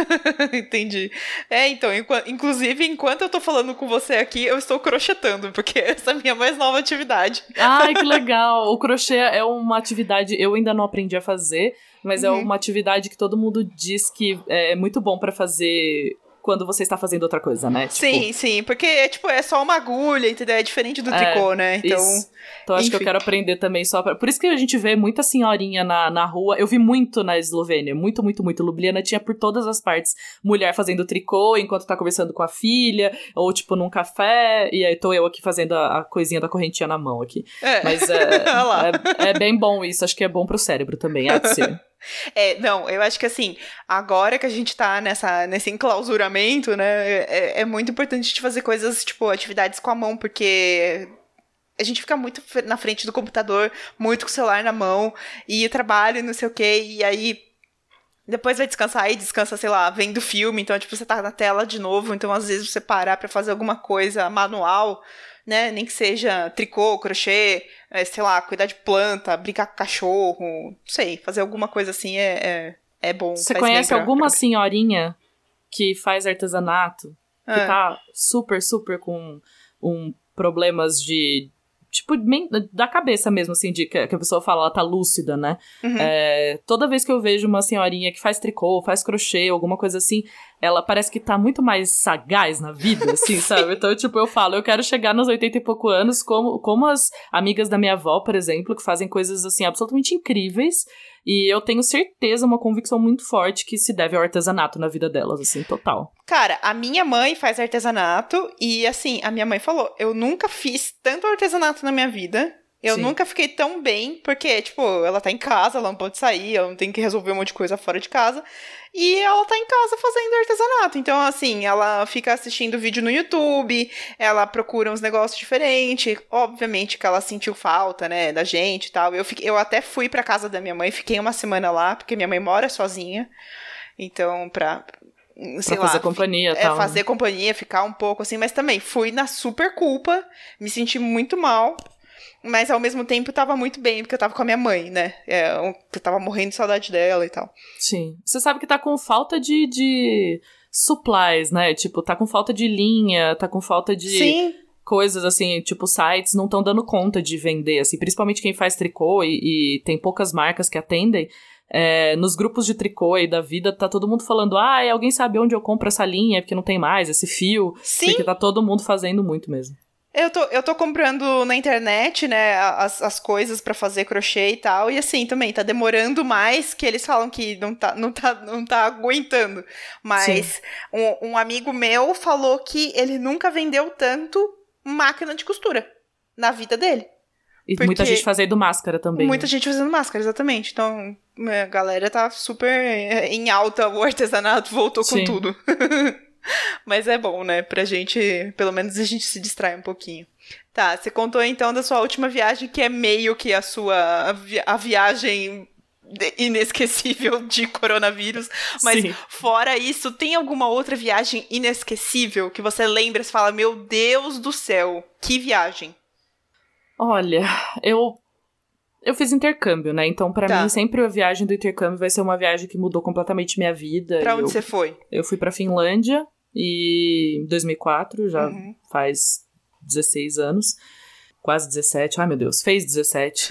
Entendi. Então, inclusive, enquanto eu tô falando com você aqui, eu estou crochetando, porque essa é a minha mais nova atividade. Ai, que legal! O crochê é uma atividade, eu ainda não aprendi a fazer, mas é uma atividade que todo mundo diz que é muito bom pra fazer... quando você está fazendo outra coisa, né? Tipo... Sim, porque é só uma agulha, entendeu? É diferente do tricô, né? Então, então acho que eu quero aprender também só pra... Por isso que a gente vê muita senhorinha na rua. Eu vi muito na Eslovênia, muito. Ljubljana tinha por todas as partes mulher fazendo tricô enquanto tá conversando com a filha, ou tipo num café, e aí tô eu aqui fazendo a coisinha da correntinha na mão aqui. Mas é bem bom isso, acho que é bom pro cérebro também, há de ser. Não, eu acho que assim, agora que a gente tá nesse enclausuramento, né, é muito importante a gente fazer coisas, tipo, atividades com a mão, porque a gente fica muito na frente do computador, muito com o celular na mão, e trabalho, não sei o quê, e aí Depois vai descansar aí, descansa, sei lá, vendo filme, então, tipo, você tá na tela de novo, então às vezes você parar pra fazer alguma coisa manual, né, nem que seja tricô, crochê, sei lá, cuidar de planta, brincar com cachorro, não sei, fazer alguma coisa assim é bom. Você conhece alguma senhorinha que faz artesanato, que tá super, super com problemas de... Tipo, da cabeça mesmo, assim, que a pessoa fala, ela tá lúcida, né? Uhum. Toda vez que eu vejo uma senhorinha que faz tricô, faz crochê, alguma coisa assim, ela parece que tá muito mais sagaz na vida, assim, sabe? Então, tipo, eu falo, eu quero chegar nos 80 e pouco anos como as amigas da minha avó, por exemplo, que fazem coisas, assim, absolutamente incríveis, e eu tenho certeza, uma convicção muito forte que se deve ao artesanato na vida delas, assim, total. Cara, a minha mãe faz artesanato e, assim, a minha mãe falou, eu nunca fiz tanto artesanato na minha vida, eu nunca fiquei tão bem, porque, tipo, ela tá em casa, ela não pode sair, ela não tem que resolver um monte de coisa fora de casa, e ela tá em casa fazendo artesanato. Então, assim, ela fica assistindo vídeo no YouTube, ela procura uns negócios diferentes, obviamente que ela sentiu falta, né, da gente e tal. Eu até fui pra casa da minha mãe, fiquei uma semana lá, porque minha mãe mora sozinha, então, sei lá, fazer companhia, tal, fazer né? companhia, ficar um pouco assim, mas também fui na super culpa, me senti muito mal, mas ao mesmo tempo tava muito bem, porque eu tava com a minha mãe, né? Eu tava morrendo de saudade dela e tal. Sim. Você sabe que tá com falta de supplies, né? Tipo, tá com falta de linha, tá com falta de... Sim. Coisas, assim, tipo, sites não estão dando conta de vender, assim, principalmente quem faz tricô e tem poucas marcas que atendem. Nos grupos de tricô aí da vida, tá todo mundo falando, alguém sabe onde eu compro essa linha, porque não tem mais esse fio. Sim. Porque tá todo mundo fazendo muito mesmo. Eu tô comprando na internet, né, as coisas pra fazer crochê e tal, e assim, também tá demorando mais, que eles falam que não tá aguentando. Mas um amigo meu falou que ele nunca vendeu tanto máquina de costura na vida dele. E muita gente fazendo máscara também. Muita gente fazendo máscara, exatamente. Então, a galera tá super em alta, o artesanato voltou com tudo. Mas é bom, né? Pra gente, pelo menos a gente se distrai um pouquinho. Tá, você contou então da sua última viagem, que é meio que a viagem inesquecível de coronavírus. Mas fora isso, tem alguma outra viagem inesquecível que você lembra e fala, meu Deus do céu, que viagem? Olha, eu fiz intercâmbio, né? Então, pra mim, sempre a viagem do intercâmbio vai ser uma viagem que mudou completamente minha vida. Pra onde você foi? Eu fui pra Finlândia em 2004, já faz 16 anos. Quase 17, ai meu Deus, fez 17.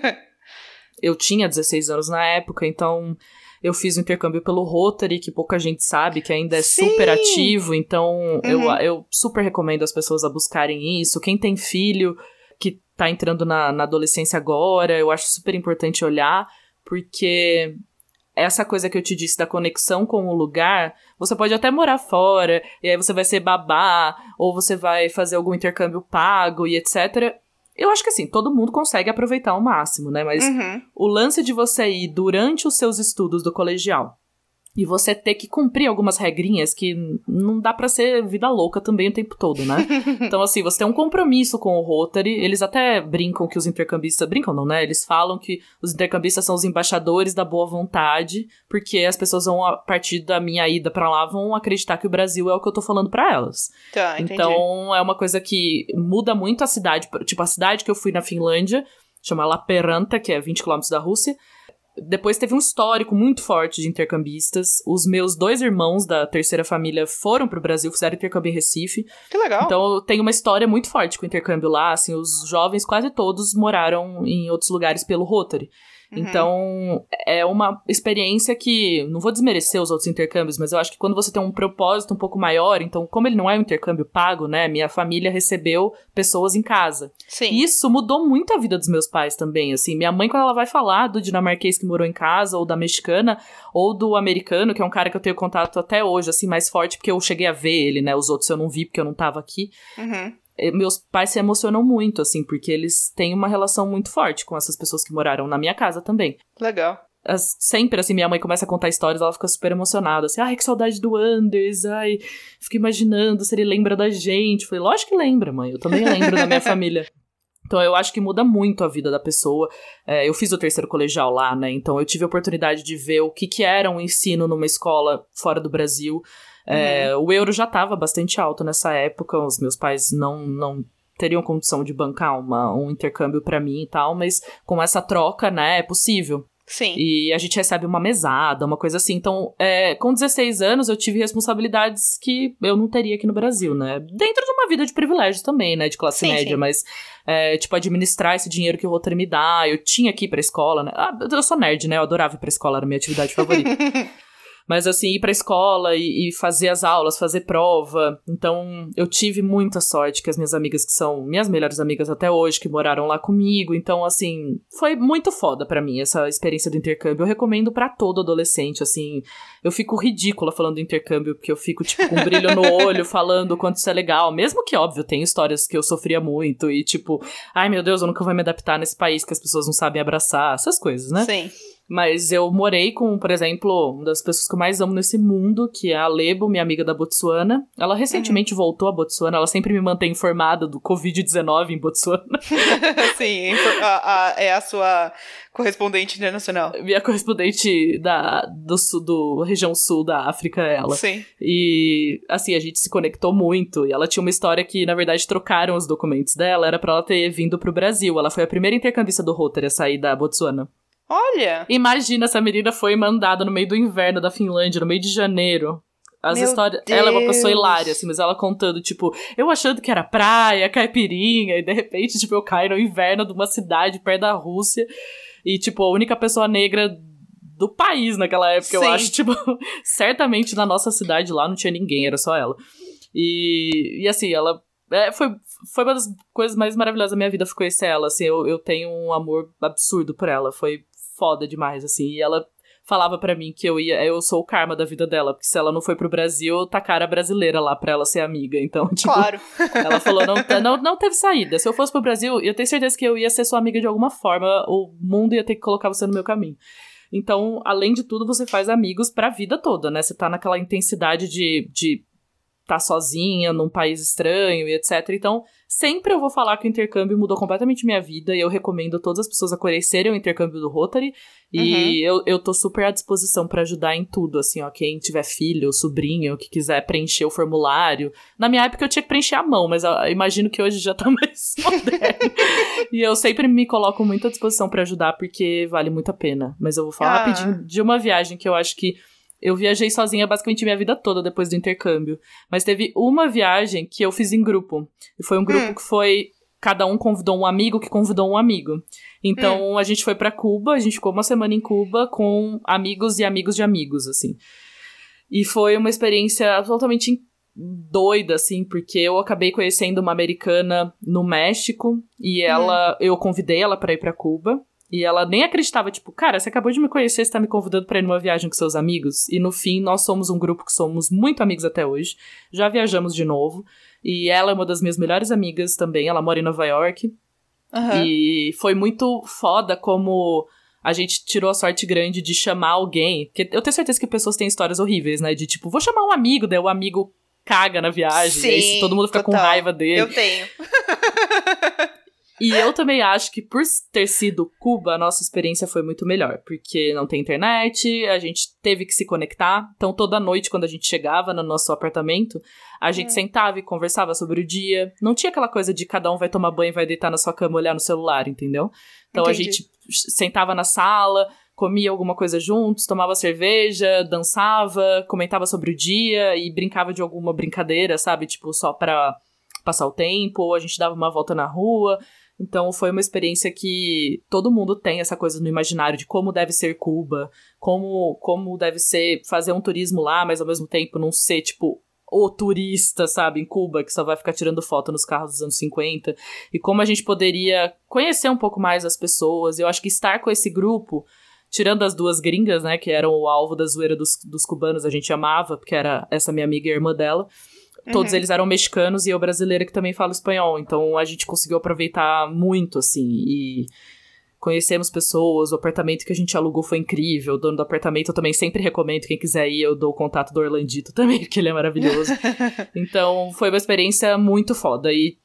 Eu tinha 16 anos na época, então eu fiz o intercâmbio pelo Rotary, que pouca gente sabe, que ainda é super ativo. Então, eu super recomendo as pessoas a buscarem isso. Quem tem filho que tá entrando na adolescência agora, eu acho super importante olhar, porque essa coisa que eu te disse da conexão com o lugar, você pode até morar fora, e aí você vai ser babá, ou você vai fazer algum intercâmbio pago e etc. Eu acho que assim, todo mundo consegue aproveitar ao máximo, né? Mas o lance de você ir durante os seus estudos do colegial, e você ter que cumprir algumas regrinhas que não dá pra ser vida louca também o tempo todo, né? Então, assim, você tem um compromisso com o Rotary. Eles até brincam que os intercambistas... Brincam não, né? Eles falam que os intercambistas são os embaixadores da boa vontade, porque as pessoas vão, a partir da minha ida pra lá, vão acreditar que o Brasil é o que eu tô falando pra elas. Tá, entendi. Então, é uma coisa que muda muito a cidade. Tipo, a cidade que eu fui na Finlândia, chama Lappeenranta, que é 20 km da Rússia. Depois teve um histórico muito forte de intercambistas. Os meus 2 irmãos da terceira família foram pro Brasil, fizeram intercâmbio em Recife. Que legal. Então eu tenho uma história muito forte com o intercâmbio lá. Assim, os jovens quase todos moraram em outros lugares pelo Rotary. Então, é uma experiência que, não vou desmerecer os outros intercâmbios, mas eu acho que quando você tem um propósito um pouco maior, então, como ele não é um intercâmbio pago, né, minha família recebeu pessoas em casa. Sim. E isso mudou muito a vida dos meus pais também, assim, minha mãe, quando ela vai falar do dinamarquês que morou em casa, ou da mexicana, ou do americano, que é um cara que eu tenho contato até hoje, assim, mais forte, porque eu cheguei a ver ele, né, os outros eu não vi porque eu não tava aqui. Meus pais se emocionam muito, assim, porque eles têm uma relação muito forte com essas pessoas que moraram na minha casa também. Legal. Sempre, assim, minha mãe começa a contar histórias, ela fica super emocionada, assim, ai, que saudade do Anders, ai, fico imaginando se ele lembra da gente. Eu falei, lógico que lembra, mãe, eu também lembro da minha família. Então eu acho que muda muito a vida da pessoa. Eu fiz o 3º colegial lá, né? Então eu tive a oportunidade de ver o que era um ensino numa escola fora do Brasil. O euro já estava bastante alto nessa época, os meus pais não teriam condição de bancar um intercâmbio para mim e tal, mas com essa troca, né, é possível. Sim. E a gente recebe uma mesada, uma coisa assim. Então, com 16 anos, eu tive responsabilidades que eu não teria aqui no Brasil, né? Dentro de uma vida de privilégios também, né? De classe média, mas, tipo, administrar esse dinheiro que o Rotary me dá. Eu tinha que ir pra escola, né? Eu sou nerd, né? Eu adorava ir pra escola, era a minha atividade favorita. Mas, assim, ir pra escola e fazer as aulas, fazer prova. Então, eu tive muita sorte que as minhas amigas, que são minhas melhores amigas até hoje, que moraram lá comigo. Então, assim, foi muito foda pra mim essa experiência do intercâmbio. Eu recomendo pra todo adolescente, assim. Eu fico ridícula falando do intercâmbio, porque eu fico, tipo, com um brilho no olho, falando o quanto isso é legal. Mesmo que, óbvio, tem histórias que eu sofria muito e, tipo, ai, meu Deus, eu nunca vou me adaptar nesse país que as pessoas não sabem abraçar. Essas coisas, né? Sim. Mas eu morei com, por exemplo, uma das pessoas que eu mais amo nesse mundo, que é a Lebo, minha amiga da Botsuana. Ela recentemente voltou a Botsuana, ela sempre me mantém informada do Covid-19 em Botsuana. Sim, é a sua correspondente internacional. Minha correspondente do região sul da África, ela. Sim. E, assim, a gente se conectou muito. E ela tinha uma história que, na verdade, trocaram os documentos dela. Era pra ela ter vindo pro Brasil. Ela foi a primeira intercambista do Rotary a sair da Botsuana. Olha! Imagina, essa menina foi mandada no meio do inverno da Finlândia, no meio de janeiro. As histórias. Deus. Ela é uma pessoa hilária, assim, mas ela contando, tipo, eu achando que era praia, caipirinha, e de repente, tipo, eu caio no inverno de uma cidade perto da Rússia. E, tipo, a única pessoa negra do país naquela época, Sim. eu acho, tipo, certamente na nossa cidade lá não tinha ninguém, era só ela. E assim, ela. Foi uma das coisas mais maravilhosas da minha vida, foi conhecer ela, assim, eu tenho um amor absurdo por ela, foi foda demais, assim, e ela falava pra mim que eu sou o karma da vida dela, porque se ela não foi pro Brasil, tacaram a brasileira lá pra ela ser amiga, então, tipo, claro. Ela falou, não teve saída, se eu fosse pro Brasil, eu tenho certeza que eu ia ser sua amiga de alguma forma, o mundo ia ter que colocar você no meu caminho. Então, além de tudo, você faz amigos pra vida toda, né, você tá naquela intensidade de tá sozinha num país estranho e etc. Então, sempre eu vou falar que o intercâmbio mudou completamente minha vida e eu recomendo a todas as pessoas a conhecerem o intercâmbio do Rotary. E eu tô super à disposição pra ajudar em tudo, assim, ó. Quem tiver filho, sobrinho, que quiser preencher o formulário. Na minha época eu tinha que preencher à mão, mas eu imagino que hoje já tá mais moderno. E eu sempre me coloco muito à disposição pra ajudar, porque vale muito a pena. Mas eu vou falar rapidinho de uma viagem que eu acho que eu viajei sozinha basicamente minha vida toda depois do intercâmbio. Mas teve uma viagem que eu fiz em grupo. E foi um grupo que foi... Cada um convidou um amigo que convidou um amigo. Então, a gente foi pra Cuba. A gente ficou uma semana em Cuba com amigos e amigos de amigos, assim. E foi uma experiência absolutamente doida, assim. Porque eu acabei conhecendo uma americana no México. E eu convidei ela pra ir pra Cuba. E ela nem acreditava, tipo, cara, você acabou de me conhecer, você tá me convidando pra ir numa viagem com seus amigos? E no fim, nós somos um grupo que somos muito amigos até hoje. Já viajamos de novo. E ela é uma das minhas melhores amigas também, ela mora em Nova York. E foi muito foda como a gente tirou a sorte grande de chamar alguém. Porque eu tenho certeza que pessoas têm histórias horríveis, né? De tipo, vou chamar um amigo, daí o amigo caga na viagem. Sim, e aí todo mundo fica com raiva dele. Eu tenho. E eu também acho que por ter sido Cuba, a nossa experiência foi muito melhor. Porque não tem internet, a gente teve que se conectar. Então toda noite, quando a gente chegava no nosso apartamento, a gente sentava e conversava sobre o dia. Não tinha aquela coisa de cada um vai tomar banho e vai deitar na sua cama e olhar no celular, entendeu? Então Entendi. a gente sentava na sala, comia alguma coisa juntos, tomava cerveja, dançava, comentava sobre o dia e brincava de alguma brincadeira, sabe? Tipo, só pra passar o tempo, ou a gente dava uma volta na rua. Então foi uma experiência que todo mundo tem essa coisa no imaginário de como deve ser Cuba, como deve ser fazer um turismo lá, mas ao mesmo tempo não ser, tipo, o turista, sabe, em Cuba, que só vai ficar tirando foto nos carros dos anos 50. E como a gente poderia conhecer um pouco mais as pessoas. Eu acho que estar com esse grupo, tirando as duas gringas, né, que eram o alvo da zoeira dos cubanos, a gente amava, porque era essa minha amiga e a irmã dela. Todos eles eram mexicanos e eu brasileira que também falo espanhol. Então a gente conseguiu aproveitar muito, assim. E conhecemos pessoas, o apartamento que a gente alugou foi incrível. O dono do apartamento eu também sempre recomendo, quem quiser ir, eu dou o contato do Orlandito também, porque ele é maravilhoso. Então foi uma experiência muito foda. E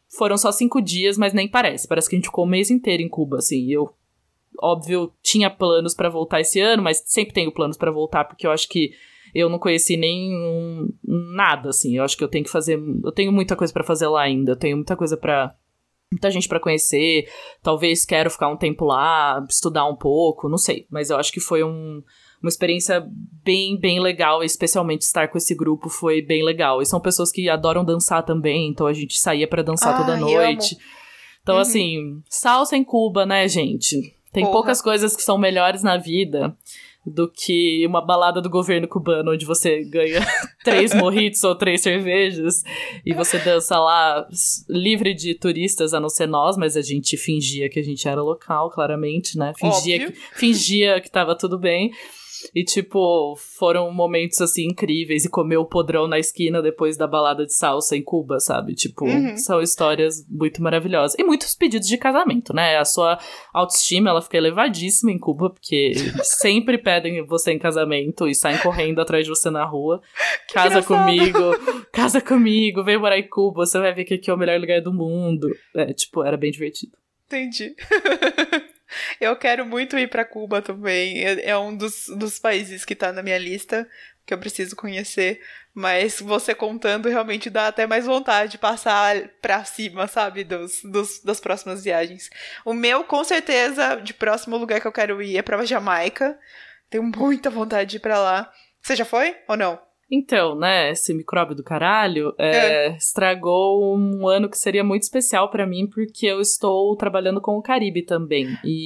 foram só 5 dias, mas nem parece. Parece que a gente ficou o mês inteiro em Cuba, assim. E eu, óbvio, tinha planos pra voltar esse ano, mas sempre tenho planos pra voltar, porque eu acho que eu não conheci nem nada, assim. Eu acho que eu tenho que fazer... Eu tenho muita coisa pra fazer lá ainda. Eu tenho muita coisa pra... Muita gente pra conhecer. Talvez quero ficar um tempo lá, estudar um pouco, não sei. Mas eu acho que foi uma experiência bem, bem legal. Especialmente estar com esse grupo foi bem legal. E são pessoas que adoram dançar também. Então a gente saía pra dançar toda noite. Amo. Então, assim, salsa em Cuba, né, gente? Tem poucas coisas que são melhores na vida do que uma balada do governo cubano, onde você ganha 3 mojitos ou 3 cervejas e você dança lá livre de turistas, a não ser nós, mas a gente fingia que a gente era local, claramente, né? Fingia que tava tudo bem. E, tipo, foram momentos, assim, incríveis. E comer o podrão na esquina depois da balada de salsa em Cuba, sabe? Tipo, são histórias muito maravilhosas. E muitos pedidos de casamento, né? A sua autoestima, ela fica elevadíssima em Cuba, porque sempre pedem você em casamento e saem correndo atrás de você na rua. Casa comigo, vem morar em Cuba, você vai ver que aqui é o melhor lugar do mundo. Tipo, era bem divertido. Entendi. Eu quero muito ir pra Cuba também. É um dos países que tá na minha lista, que eu preciso conhecer. Mas você contando realmente dá até mais vontade de passar pra cima, sabe? Das próximas viagens. O meu, com certeza, de próximo lugar que eu quero ir é pra Jamaica. Tenho muita vontade de ir pra lá. Você já foi ou não? Então, né, esse micróbio do caralho estragou um ano que seria muito especial pra mim, porque eu estou trabalhando com o Caribe também.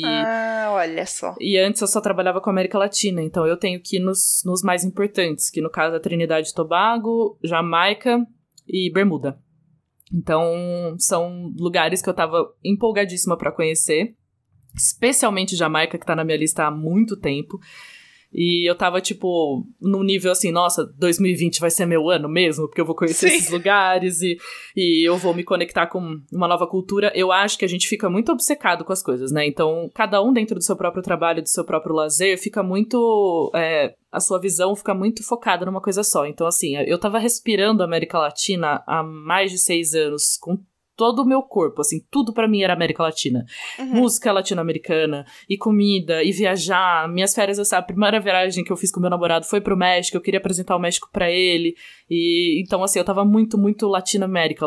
Olha só. E antes eu só trabalhava com a América Latina, então eu tenho que ir nos mais importantes, que no caso é Trinidade e Tobago, Jamaica e Bermuda. Então, são lugares que eu tava empolgadíssima pra conhecer, especialmente Jamaica, que tá na minha lista há muito tempo. E eu tava, tipo, num nível assim, nossa, 2020 vai ser meu ano mesmo, porque eu vou conhecer esses lugares e eu vou me conectar com uma nova cultura. Eu acho que a gente fica muito obcecado com as coisas, né? Então, cada um dentro do seu próprio trabalho, do seu próprio lazer, fica muito... a sua visão fica muito focada numa coisa só. Então, assim, eu tava respirando a América Latina há mais de 6 anos, com todo o meu corpo, assim, tudo pra mim era América Latina. Música latino-americana, e comida, e viajar. Minhas férias, essa a primeira viagem que eu fiz com meu namorado foi pro México, eu queria apresentar o México pra ele, e então, assim, eu tava muito, muito Latinoamérica.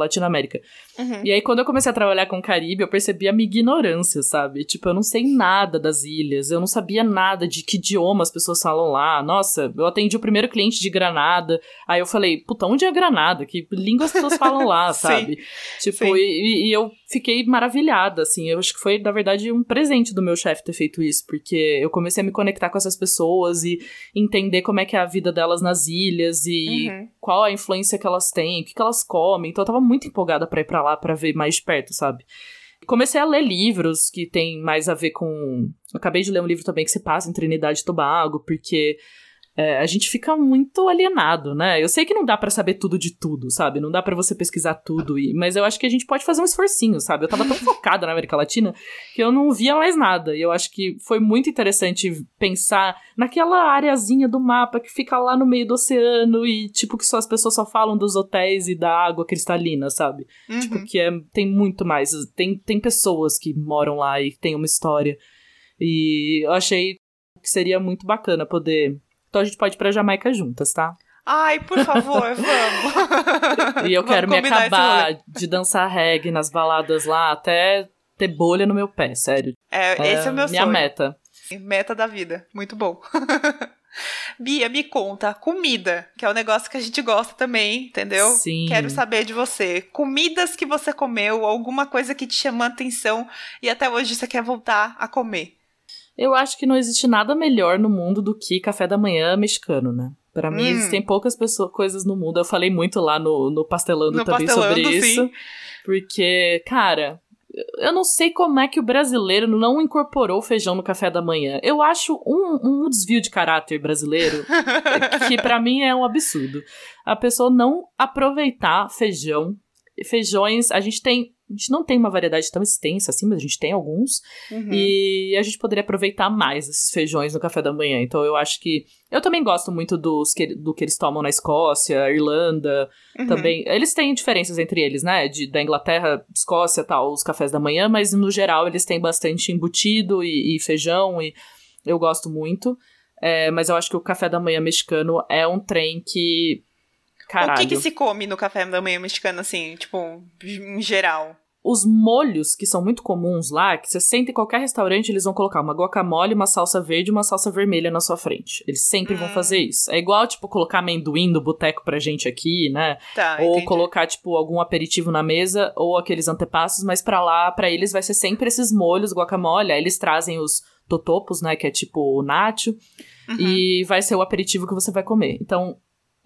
E aí, quando eu comecei a trabalhar com o Caribe, eu percebi a minha ignorância, sabe? Tipo, eu não sei nada das ilhas, eu não sabia nada de que idioma as pessoas falam lá. Nossa, eu atendi o primeiro cliente de Granada, aí eu falei, puta, onde é Granada? Que língua as pessoas falam lá, sabe? Tipo, e eu fiquei maravilhada, assim, eu acho que foi, na verdade, um presente do meu chefe ter feito isso, porque eu comecei a me conectar com essas pessoas e entender como é que é a vida delas nas ilhas e qual a influência que elas têm, o que elas comem, então eu tava muito empolgada pra ir pra lá, pra ver mais de perto, sabe? Comecei a ler livros que tem mais a ver com... Eu acabei de ler um livro também que se passa em Trinidade e Tobago, porque... a gente fica muito alienado, né? Eu sei que não dá pra saber tudo de tudo, sabe? Não dá pra você pesquisar tudo, mas eu acho que a gente pode fazer um esforcinho, sabe? Eu tava tão focada na América Latina que eu não via mais nada. E eu acho que foi muito interessante pensar naquela areazinha do mapa que fica lá no meio do oceano e, tipo, que só as pessoas só falam dos hotéis e da água cristalina, sabe? Tipo, que tem muito mais. Tem pessoas que moram lá e tem uma história. E eu achei que seria muito bacana poder... Então a gente pode ir pra Jamaica juntas, tá? Ai, por favor, vamos. E eu quero me acabar de dançar reggae nas baladas lá até ter bolha no meu pé, sério. Esse é o meu minha sonho. meta. Meta da vida. Muito bom. Bia, me conta, comida, que é um negócio que a gente gosta também, entendeu? Sim. Quero saber de você. Comidas que você comeu, alguma coisa que te chamou a atenção e até hoje você quer voltar a comer. Eu acho que não existe nada melhor no mundo do que café da manhã mexicano, né? Pra mim, existem poucas coisas no mundo. Eu falei muito lá no Pastelando também sobre isso. Porque, cara, eu não sei como é que o brasileiro não incorporou feijão no café da manhã. Eu acho um desvio de caráter brasileiro que pra mim é um absurdo. A pessoa não aproveitar feijão feijões, a gente não tem uma variedade tão extensa assim, mas a gente tem alguns. E a gente poderia aproveitar mais esses feijões no café da manhã. Então eu acho que... Eu também gosto muito do que eles tomam na Escócia, Irlanda, também. Eles têm diferenças entre eles, né? Da Inglaterra, Escócia e tal, os cafés da manhã, mas no geral eles têm bastante embutido e feijão, e eu gosto muito. Mas eu acho que o café da manhã mexicano é um trem que... Caralho. O que se come no café da manhã mexicano, assim, tipo, em geral? Os molhos, que são muito comuns lá, que você senta em qualquer restaurante, eles vão colocar uma guacamole, uma salsa verde e uma salsa vermelha na sua frente. Eles sempre vão fazer isso. É igual, tipo, colocar amendoim no boteco pra gente aqui, né? Tá, ou entendi. colocar, tipo, algum aperitivo na mesa, ou aqueles antepassos, mas pra eles vai ser sempre esses molhos, guacamole. Aí eles trazem os totopos, né, que é tipo o nacho, e vai ser o aperitivo que você vai comer. Então...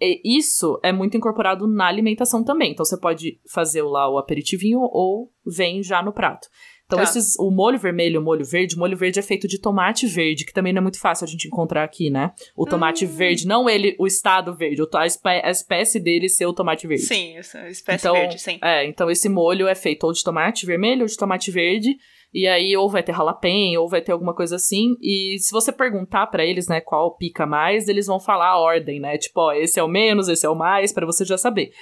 isso é muito incorporado na alimentação também. Então, você pode fazer lá o aperitivinho ou vem já no prato. Então, o molho vermelho e o molho verde é feito de tomate verde, que também não é muito fácil a gente encontrar aqui, né? O tomate verde, não o estado verde, a espécie dele ser o tomate verde. Sim, essa espécie verde, sim. Então esse molho é feito ou de tomate vermelho ou de tomate verde. E aí, ou vai ter jalapeno, ou vai ter alguma coisa assim. E se você perguntar pra eles, né, qual pica mais, eles vão falar a ordem, né? Tipo, ó, esse é o menos, esse é o mais, pra você já saber.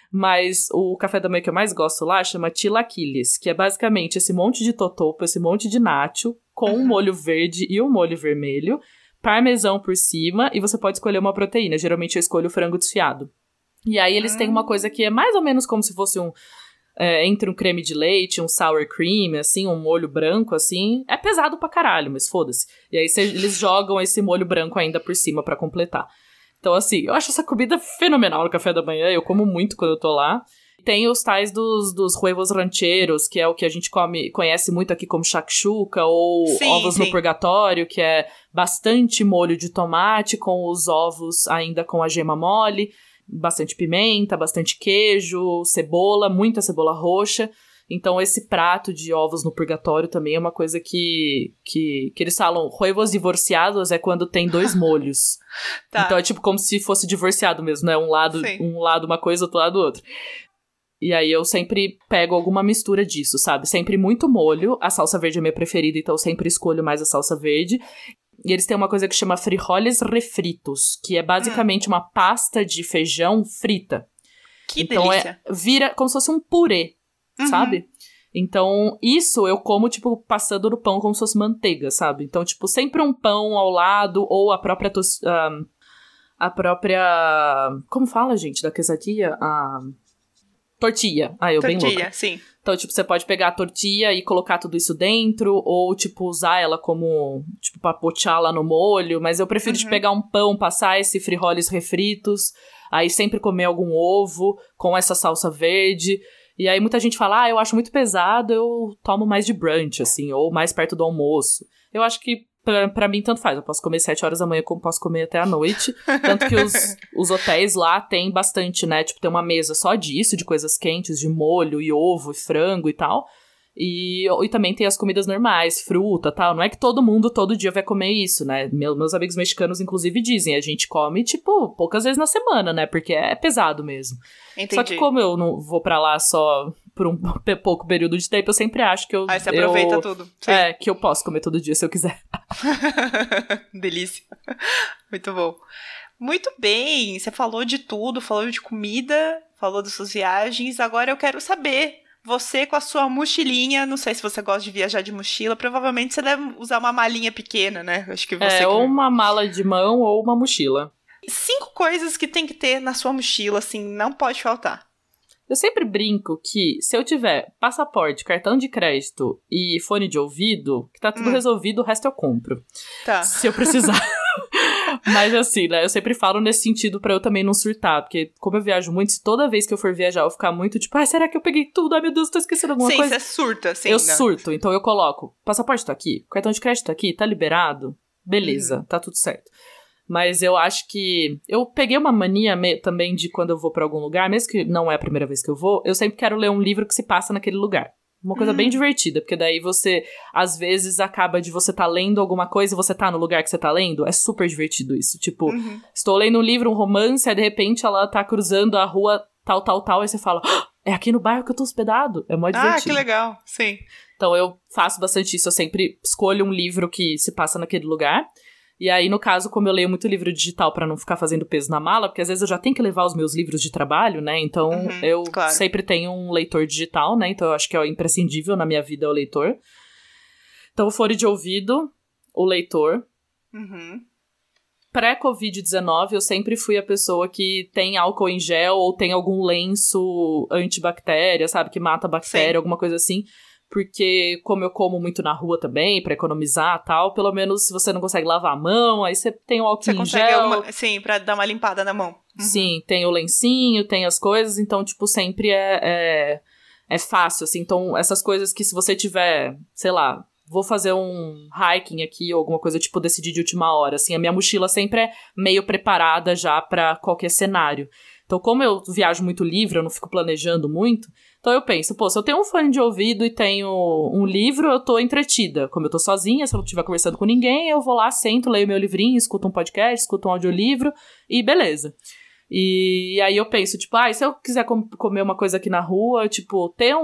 Mas o café da manhã que eu mais gosto lá chama chilaquiles, que é basicamente esse monte de totopo, esse monte de nacho, com um molho verde e um molho vermelho, parmesão por cima, e você pode escolher uma proteína. Geralmente eu escolho o frango desfiado. E aí eles têm uma coisa que é mais ou menos como se fosse entre um creme de leite, um sour cream, assim, um molho branco, assim. É pesado pra caralho, mas foda-se. E aí eles jogam esse molho branco ainda por cima pra completar. Então, assim, eu acho essa comida fenomenal no café da manhã. Eu como muito quando eu tô lá. Tem os tais dos huevos rancheros, que é o que a gente conhece muito aqui como shakshuka, ou ovos no purgatório, que é bastante molho de tomate com os ovos ainda com a gema mole. Bastante pimenta, bastante queijo, cebola, muita cebola roxa. Então esse prato de ovos no purgatório também é uma coisa que eles falam, huevos divorciados é quando tem dois molhos. Então é tipo como se fosse divorciado mesmo, né? Um lado uma coisa, outro lado outra. E aí eu sempre pego alguma mistura disso, sabe? Sempre muito molho. A salsa verde é minha preferida, então eu sempre escolho mais a salsa verde. E eles têm uma coisa que chama frijoles refritos, que é basicamente uma pasta de feijão frita. Que então delícia. Vira como se fosse um purê, sabe? Então, isso eu como, tipo, passando no pão como se fosse manteiga, sabe? Então, tipo, sempre um pão ao lado, ou a própria... Como fala, gente, da quesadilla? Tortilha. Bem louca. Tortilha, sim. Então, tipo, você pode pegar a tortilha e colocar tudo isso dentro, ou, tipo, usar ela como, tipo, pra pochar lá no molho, mas eu prefiro, tipo, pegar um pão, passar esse frijoles refritos, aí sempre comer algum ovo com essa salsa verde, e aí muita gente fala, eu acho muito pesado, eu tomo mais de brunch, assim, ou mais perto do almoço. Eu acho que pra mim, tanto faz. Eu posso comer 7 horas da manhã, como posso comer até a noite. Tanto que os hotéis lá tem bastante, né? Tipo, tem uma mesa só disso, de coisas quentes, de molho e ovo e frango e tal. E também tem as comidas normais, fruta e tal. Não é que todo mundo, todo dia vai comer isso, né? Meus amigos mexicanos, inclusive, dizem. A gente come, tipo, poucas vezes na semana, né? Porque é pesado mesmo. Entendi. Só que como eu não vou pra lá só por um pouco período de tempo, eu sempre acho que Aí você aproveita tudo. Sim. Que eu posso comer todo dia se eu quiser. Delícia. Muito bom. Muito bem, você falou de tudo, falou de comida, falou das suas viagens. Agora eu quero saber, você com a sua mochilinha, não sei se você gosta de viajar de mochila, provavelmente você deve usar uma malinha pequena, né? Acho que você... ou uma mala de mão ou uma mochila. 5 coisas que tem que ter na sua mochila, assim, não pode faltar. Eu sempre brinco que se eu tiver passaporte, cartão de crédito e fone de ouvido, que tá tudo resolvido, o resto eu compro. Tá. Se eu precisar. Mas assim, né, eu sempre falo nesse sentido pra eu também não surtar, porque como eu viajo muito, se toda vez que eu for viajar eu ficar muito tipo, será que eu peguei tudo? Ai meu Deus, tô esquecendo alguma coisa. Sim, você surta, sim. Eu surto, então eu coloco, passaporte tá aqui, cartão de crédito tá aqui, tá liberado, beleza, tá tudo certo. Mas eu acho que... Eu peguei uma mania também de quando eu vou pra algum lugar, mesmo que não é a primeira vez que eu vou, eu sempre quero ler um livro que se passa naquele lugar. Uma coisa bem divertida, porque daí você, às vezes, acaba de você tá lendo alguma coisa e você tá no lugar que você tá lendo. É super divertido isso. Tipo, estou lendo um livro, um romance, aí de repente ela tá cruzando a rua tal, aí você fala... é aqui no bairro que eu tô hospedado. É mó divertido. Ah, que legal, sim. Então eu faço bastante isso, eu sempre escolho um livro que se passa naquele lugar. E aí, no caso, como eu leio muito livro digital pra não ficar fazendo peso na mala, porque às vezes eu já tenho que levar os meus livros de trabalho, né? Então eu sempre tenho um leitor digital, né? Então eu acho que é imprescindível na minha vida o leitor. Então o fone de ouvido, o leitor. Pré-Covid-19, eu sempre fui a pessoa que tem álcool em gel ou tem algum lenço antibactéria, sabe? Que mata a bactéria, alguma coisa assim. Porque como eu como muito na rua também, pra economizar e tal, pelo menos se você não consegue lavar a mão, aí você tem o álcool em gel. Sim, pra dar uma limpada na mão. Sim, tem o lencinho, tem as coisas, então, tipo, sempre é fácil, assim. Então, essas coisas que se você tiver, sei lá, vou fazer um hiking aqui ou alguma coisa, tipo, decidir de última hora, assim, a minha mochila sempre é meio preparada já pra qualquer cenário. Então, como eu viajo muito livre, eu não fico planejando muito, então eu penso, pô, se eu tenho um fone de ouvido e tenho um livro, eu tô entretida. Como eu tô sozinha, se eu não estiver conversando com ninguém, eu vou lá, sento, leio meu livrinho, escuto um podcast, escuto um audiolivro e beleza. E aí eu penso, tipo, e se eu quiser comer uma coisa aqui na rua, tipo, ter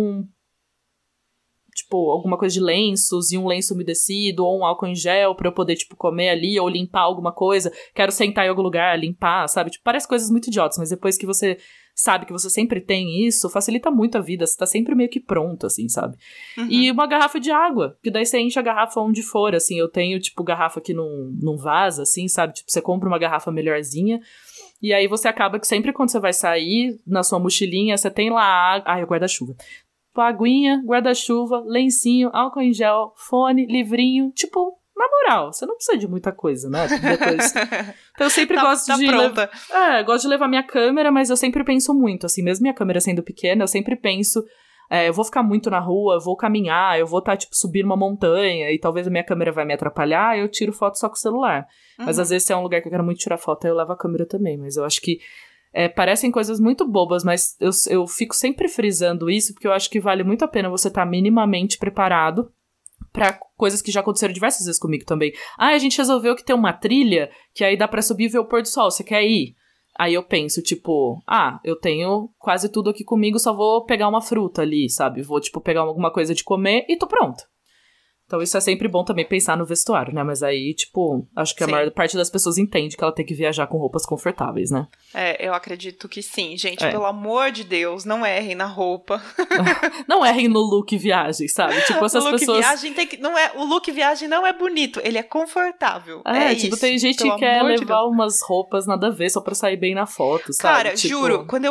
tipo, alguma coisa de lenços e um lenço umedecido ou um álcool em gel pra eu poder, tipo, comer ali ou limpar alguma coisa. Quero sentar em algum lugar, limpar, sabe? Tipo, parece coisas muito idiotas, mas depois que você sabe que você sempre tem isso, facilita muito a vida. Você tá sempre meio que pronto, assim, sabe? E uma garrafa de água, que daí você enche a garrafa onde for, assim. Eu tenho, tipo, garrafa que não vaza, assim, sabe? Tipo, você compra uma garrafa melhorzinha. E aí você acaba que sempre quando você vai sair, na sua mochilinha, você tem lá o guarda-chuva. Aguinha, guarda-chuva, lencinho, álcool em gel, fone, livrinho, tipo, na moral, você não precisa de muita coisa, né? Depois... Então eu sempre gosto de gosto de levar minha câmera, mas eu sempre penso muito, assim, mesmo minha câmera sendo pequena, eu sempre penso, eu vou ficar muito na rua, eu vou caminhar, eu vou tipo, subir uma montanha e talvez a minha câmera vai me atrapalhar, eu tiro foto só com o celular. Mas às vezes se é um lugar que eu quero muito tirar foto, aí eu levo a câmera também, mas eu acho que parecem coisas muito bobas, mas eu fico sempre frisando isso, porque eu acho que vale muito a pena você estar minimamente preparado pra coisas que já aconteceram diversas vezes comigo também. A gente resolveu que tem uma trilha que aí dá pra subir e ver o pôr do sol, você quer ir? Aí eu penso, tipo, eu tenho quase tudo aqui comigo, só vou pegar uma fruta ali, sabe? Vou, tipo, pegar alguma coisa de comer e tô pronto. Então isso é sempre bom também pensar no vestuário, né? Mas aí, tipo, acho que a maior parte das pessoas entende que ela tem que viajar com roupas confortáveis, né? Eu acredito que sim. Gente, pelo amor de Deus, não errem na roupa. Não errem no look viagem, sabe? Tipo, essas pessoas... O look viagem não é bonito, ele é confortável. Tipo, isso, tem gente que quer levar umas roupas nada a ver só pra sair bem na foto, sabe? Cara, juro, quando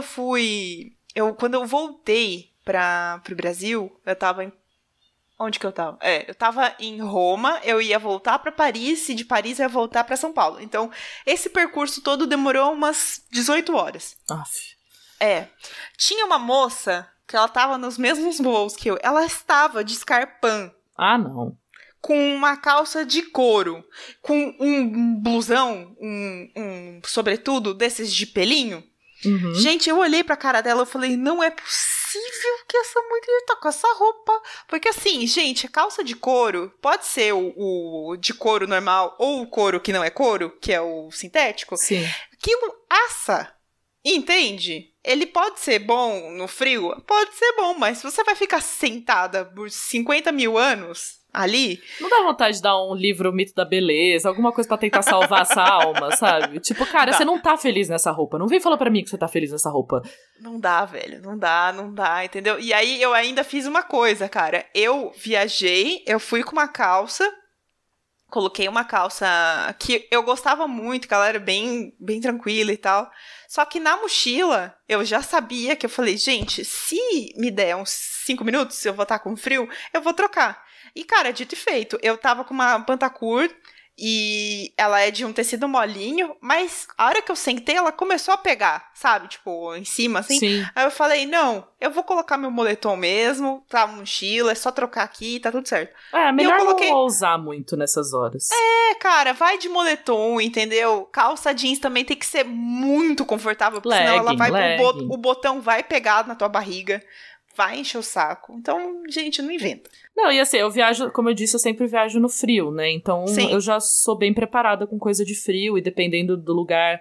eu voltei pro Brasil, eu tava em... Onde que eu tava? Eu tava em Roma, eu ia voltar pra Paris, e de Paris eu ia voltar pra São Paulo. Então, esse percurso todo demorou umas 18 horas. Aff. Tinha uma moça que ela tava nos mesmos voos que eu. Ela estava de escarpão. Ah, não. Com uma calça de couro, com um blusão, um sobretudo desses de pelinho. Gente, eu olhei pra cara dela e falei, não é possível que essa mulher tá com essa roupa. Porque assim, gente, a calça de couro pode ser o de couro normal ou o couro que não é couro, que é o sintético. Sim. Aquilo assa, entende? Ele pode ser bom no frio? Pode ser bom, mas se você vai ficar sentada por 50 mil anos... ali... Não dá vontade de dar um livro Mito da Beleza, alguma coisa pra tentar salvar essa alma, sabe? Tipo, cara, você não tá feliz nessa roupa. Não vem falar pra mim que você tá feliz nessa roupa. Não dá, velho. Não dá, entendeu? E aí, eu ainda fiz uma coisa, cara. Eu viajei, eu fui com uma calça, coloquei uma calça que eu gostava muito, que ela era bem, bem tranquila e tal. Só que na mochila, eu já sabia que eu falei, gente, se me der uns 5 minutos, se eu vou estar com frio, eu vou trocar. E, cara, dito e feito, eu tava com uma Pantacur e ela é de um tecido molinho, mas a hora que eu sentei, ela começou a pegar, sabe? Tipo, em cima, assim. Sim. Aí eu falei, não, eu vou colocar meu moletom mesmo, tá, mochila, é só trocar aqui, tá tudo certo. Melhor não ousar muito nessas horas. Cara, vai de moletom, entendeu? Calça jeans também tem que ser muito confortável, porque senão ela vai o botão vai pegar na tua barriga. Vai encher o saco. Então, gente, não inventa. Não, e assim, eu viajo, como eu disse, eu sempre viajo no frio, né? Então, eu já sou bem preparada com coisa de frio e dependendo do lugar,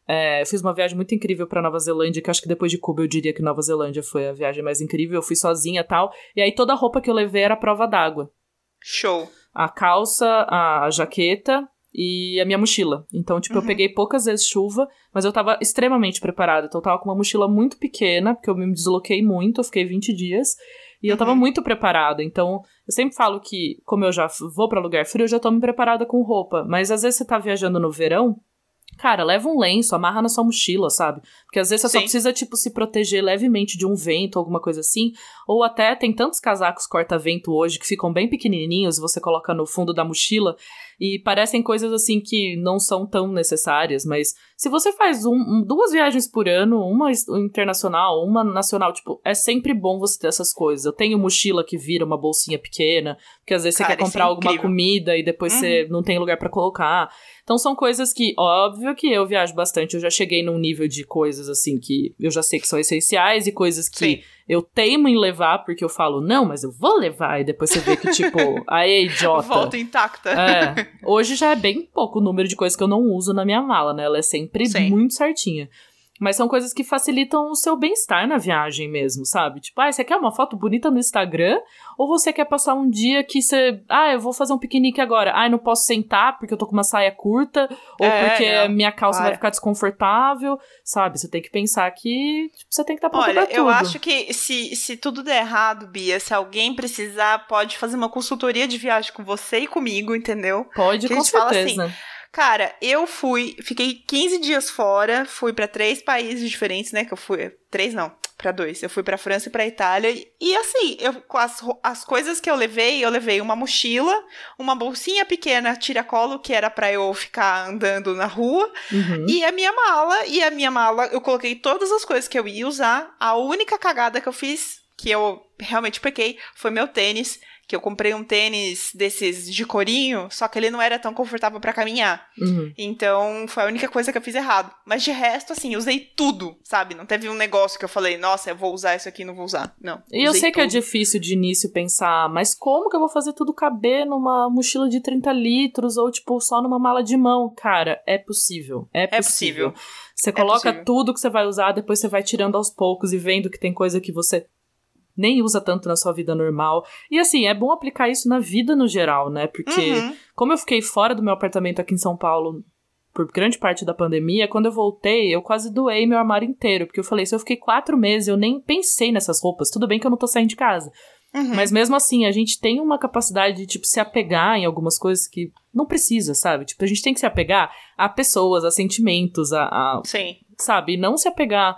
Eu fiz uma viagem muito incrível pra Nova Zelândia, que acho que depois de Cuba eu diria que Nova Zelândia foi a viagem mais incrível. Eu fui sozinha e tal. E aí toda a roupa que eu levei era prova d'água. Show. A calça, a jaqueta e a minha mochila. Então, tipo, eu peguei poucas vezes chuva, mas eu tava extremamente preparada. Então eu tava com uma mochila muito pequena, porque eu me desloquei muito, eu fiquei 20 dias. E eu tava muito preparada. Então, eu sempre falo que, como eu já vou pra lugar frio, eu já tô me preparada com roupa. Mas às vezes você tá viajando no verão, cara, leva um lenço, amarra na sua mochila, sabe? Porque às vezes você só precisa, tipo, se proteger levemente de um vento, alguma coisa assim. Ou até tem tantos casacos corta-vento hoje que ficam bem pequenininhos, você coloca no fundo da mochila e parecem coisas, assim, que não são tão necessárias. Mas se você faz 2 viagens por ano, uma internacional, uma nacional, tipo, é sempre bom você ter essas coisas. Eu tenho mochila que vira uma bolsinha pequena, porque às vezes você quer comprar alguma comida e depois você não tem lugar pra colocar. Então são coisas que, óbvio que eu viajo bastante, eu já cheguei num nível de coisas assim que eu já sei que são essenciais e coisas que eu teimo em levar porque eu falo, não, mas eu vou levar, e depois você vê que tipo, aí idiota. Volta intacta. Hoje já é bem pouco o número de coisas que eu não uso na minha mala, né? Ela é sempre muito certinha. Mas são coisas que facilitam o seu bem-estar na viagem mesmo, sabe? Tipo, você quer uma foto bonita no Instagram? Ou você quer passar um dia que você... eu vou fazer um piquenique agora. Não posso sentar porque eu tô com uma saia curta. Ou porque minha calça vai ficar desconfortável. Sabe? Você tem que pensar que você tem que estar pronta pra tudo. Eu acho que se tudo der errado, Bia, se alguém precisar, pode fazer uma consultoria de viagem com você e comigo, entendeu? Pode, com certeza. Fala assim, cara, fiquei 15 dias fora, fui pra 3 países diferentes, né, que eu fui, 3 não, pra 2, eu fui pra França e pra Itália, e assim, com as coisas que eu levei uma mochila, uma bolsinha pequena, tiracolo, que era pra eu ficar andando na rua, e a minha mala, eu coloquei todas as coisas que eu ia usar, a única cagada que eu fiz, que eu realmente pequei, foi meu tênis, que eu comprei um tênis desses de corinho, só que ele não era tão confortável pra caminhar. Então, foi a única coisa que eu fiz errado. Mas de resto, assim, usei tudo, sabe? Não teve um negócio que eu falei, nossa, eu vou usar isso aqui, não vou usar. Não. E eu sei que é difícil de início pensar, mas como que eu vou fazer tudo caber numa mochila de 30 litros ou, tipo, só numa mala de mão? Cara, é possível. É possível. Você coloca tudo que você vai usar, depois você vai tirando aos poucos e vendo que tem coisa que você nem usa tanto na sua vida normal. E assim, é bom aplicar isso na vida no geral, né? Porque como eu fiquei fora do meu apartamento aqui em São Paulo por grande parte da pandemia, quando eu voltei, eu quase doei meu armário inteiro. Porque eu falei, se eu fiquei 4 meses, eu nem pensei nessas roupas. Tudo bem que eu não tô saindo de casa. Mas mesmo assim, a gente tem uma capacidade de, tipo, se apegar em algumas coisas que não precisa, sabe? Tipo, a gente tem que se apegar a pessoas, a sentimentos, Sim. Sabe? E não se apegar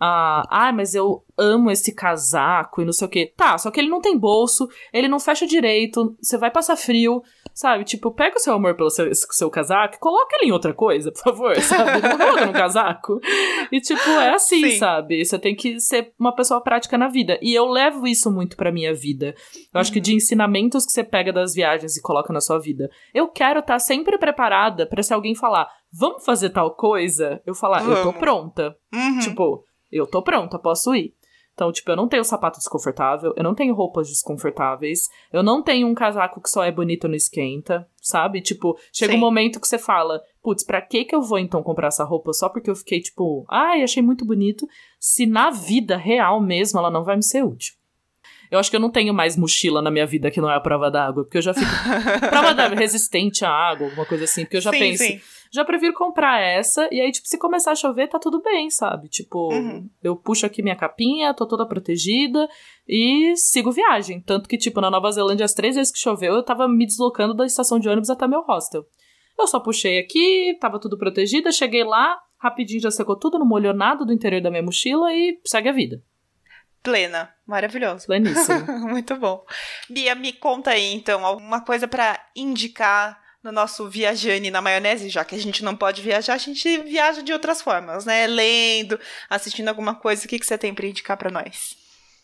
mas eu amo esse casaco e não sei o quê. Tá, só que ele não tem bolso, ele não fecha direito, você vai passar frio, sabe? Tipo, pega o seu amor pelo seu casaco e coloca ele em outra coisa, por favor, sabe? Não coloca no casaco. E tipo, é assim, sabe? Você tem que ser uma pessoa prática na vida. E eu levo isso muito pra minha vida. Eu acho que de ensinamentos que você pega das viagens e coloca na sua vida. Eu quero estar sempre preparada pra se alguém falar, vamos fazer tal coisa? Eu falar, eu tô pronta. Tipo, eu tô pronta, posso ir. Então, tipo, eu não tenho sapato desconfortável, eu não tenho roupas desconfortáveis, eu não tenho um casaco que só é bonito no esquenta, sabe? Tipo, chega um momento que você fala, putz, pra que eu vou então comprar essa roupa só porque eu fiquei, tipo, achei muito bonito, se na vida real mesmo ela não vai me ser útil. Eu acho que eu não tenho mais mochila na minha vida que não é a prova d'água, porque eu já fico... prova d'água resistente à água, alguma coisa assim, porque eu já penso... Já prefiro comprar essa, e aí, tipo, se começar a chover, tá tudo bem, sabe? Tipo, eu puxo aqui minha capinha, tô toda protegida e sigo viagem. Tanto que, tipo, na Nova Zelândia, as 3 vezes que choveu, eu tava me deslocando da estação de ônibus até meu hostel. Eu só puxei aqui, tava tudo protegida, cheguei lá, rapidinho já secou tudo, não molhou nada do interior da minha mochila e segue a vida. Plena. Maravilhoso. Pleníssimo. Muito bom. Bia, me conta aí, então, alguma coisa pra indicar no nosso Viajane na maionese, já que a gente não pode viajar, a gente viaja de outras formas, né? Lendo, assistindo alguma coisa. O que você tem pra indicar pra nós?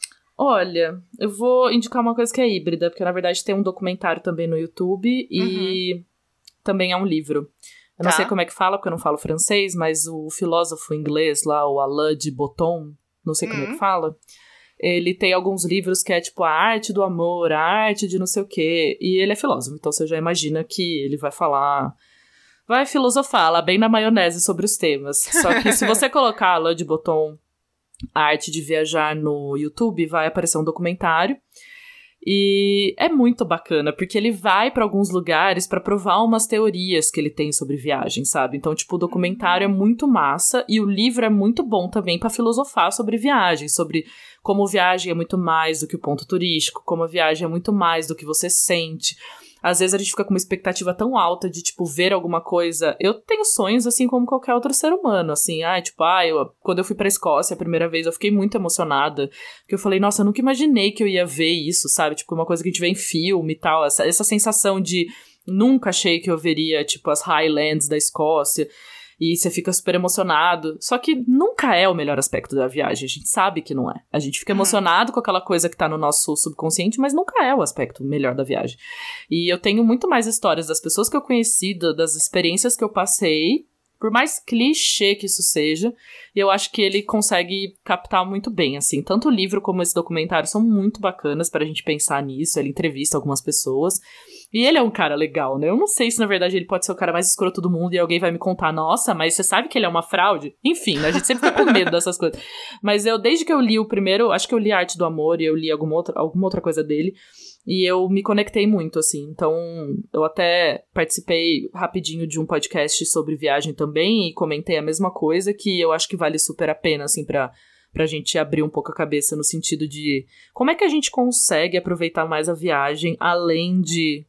Olha, eu vou indicar uma coisa que é híbrida, porque na verdade tem um documentário também no YouTube e também é um livro. Eu não sei como é que fala, porque eu não falo francês, mas o filósofo inglês lá, o Alain de Botton, não sei como é que fala, ele tem alguns livros que é tipo a arte do amor, a arte de não sei o quê, e ele é filósofo, então você já imagina que ele vai falar vai filosofar lá bem na maionese sobre os temas. Só que se você colocar Alain de Botton, a arte de viajar no YouTube, vai aparecer um documentário. E é muito bacana, porque ele vai pra alguns lugares pra provar umas teorias que ele tem sobre viagem, sabe? Então, tipo, o documentário é muito massa e o livro é muito bom também pra filosofar sobre viagem, sobre como viagem é muito mais do que o ponto turístico, como a viagem é muito mais do que você sente. Às vezes a gente fica com uma expectativa tão alta de, tipo, ver alguma coisa. Eu tenho sonhos, assim, como qualquer outro ser humano, assim. Quando eu fui pra Escócia a primeira vez, eu fiquei muito emocionada. Porque eu falei, nossa, eu nunca imaginei que eu ia ver isso, sabe? Tipo, uma coisa que a gente vê em filme e tal. Essa sensação de nunca achei que eu veria, tipo, as Highlands da Escócia. E você fica super emocionado. Só que nunca é o melhor aspecto da viagem. A gente sabe que não é. A gente fica emocionado com aquela coisa que tá no nosso subconsciente, mas nunca é o aspecto melhor da viagem. E eu tenho muito mais histórias das pessoas que eu conheci, das experiências que eu passei, por mais clichê que isso seja, e eu acho que ele consegue captar muito bem, assim. Tanto o livro como esse documentário são muito bacanas pra gente pensar nisso. Ele entrevista algumas pessoas. E ele é um cara legal, né? Eu não sei se, na verdade, ele pode ser o cara mais escroto do mundo e alguém vai me contar, nossa, mas você sabe que ele é uma fraude? Enfim, né? A gente sempre fica com medo dessas coisas. Mas desde que eu li o primeiro, acho que eu li A Arte do Amor e eu li alguma outra coisa dele, e eu me conectei muito, assim. Então, eu até participei rapidinho de um podcast sobre viagem também e comentei a mesma coisa, que eu acho que vale super a pena, assim, pra gente abrir um pouco a cabeça no sentido de como é que a gente consegue aproveitar mais a viagem, além de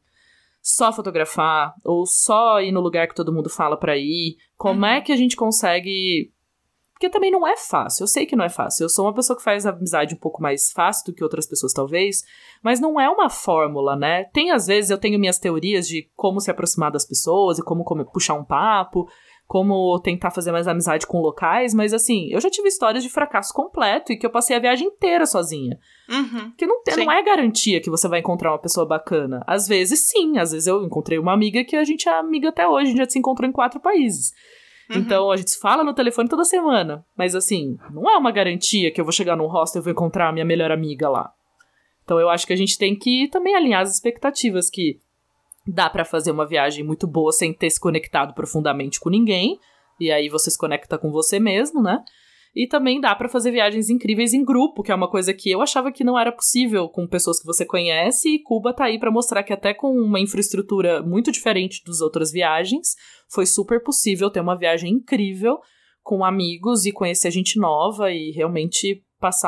só fotografar, ou só ir no lugar que todo mundo fala pra ir. Como é que a gente consegue... Porque também não é fácil, eu sei que não é fácil. Eu sou uma pessoa que faz amizade um pouco mais fácil do que outras pessoas, talvez, mas não é uma fórmula, né? Às vezes, eu tenho minhas teorias de como se aproximar das pessoas e como puxar um papo, como tentar fazer mais amizade com locais, mas assim, eu já tive histórias de fracasso completo e que eu passei a viagem inteira sozinha. Porque não é garantia que você vai encontrar uma pessoa bacana. Às vezes, sim. Às vezes eu encontrei uma amiga que a gente é amiga até hoje, a gente já se encontrou em 4 países. Então, a gente se fala no telefone toda semana. Mas, assim, não é uma garantia que eu vou chegar num hostel e vou encontrar a minha melhor amiga lá. Então, eu acho que a gente tem que também alinhar as expectativas, que dá pra fazer uma viagem muito boa sem ter se conectado profundamente com ninguém. E aí, você se conecta com você mesmo, né? E também dá pra fazer viagens incríveis em grupo, que é uma coisa que eu achava que não era possível com pessoas que você conhece, e Cuba tá aí pra mostrar que até com uma infraestrutura muito diferente das outras viagens, foi super possível ter uma viagem incrível com amigos e conhecer gente nova e realmente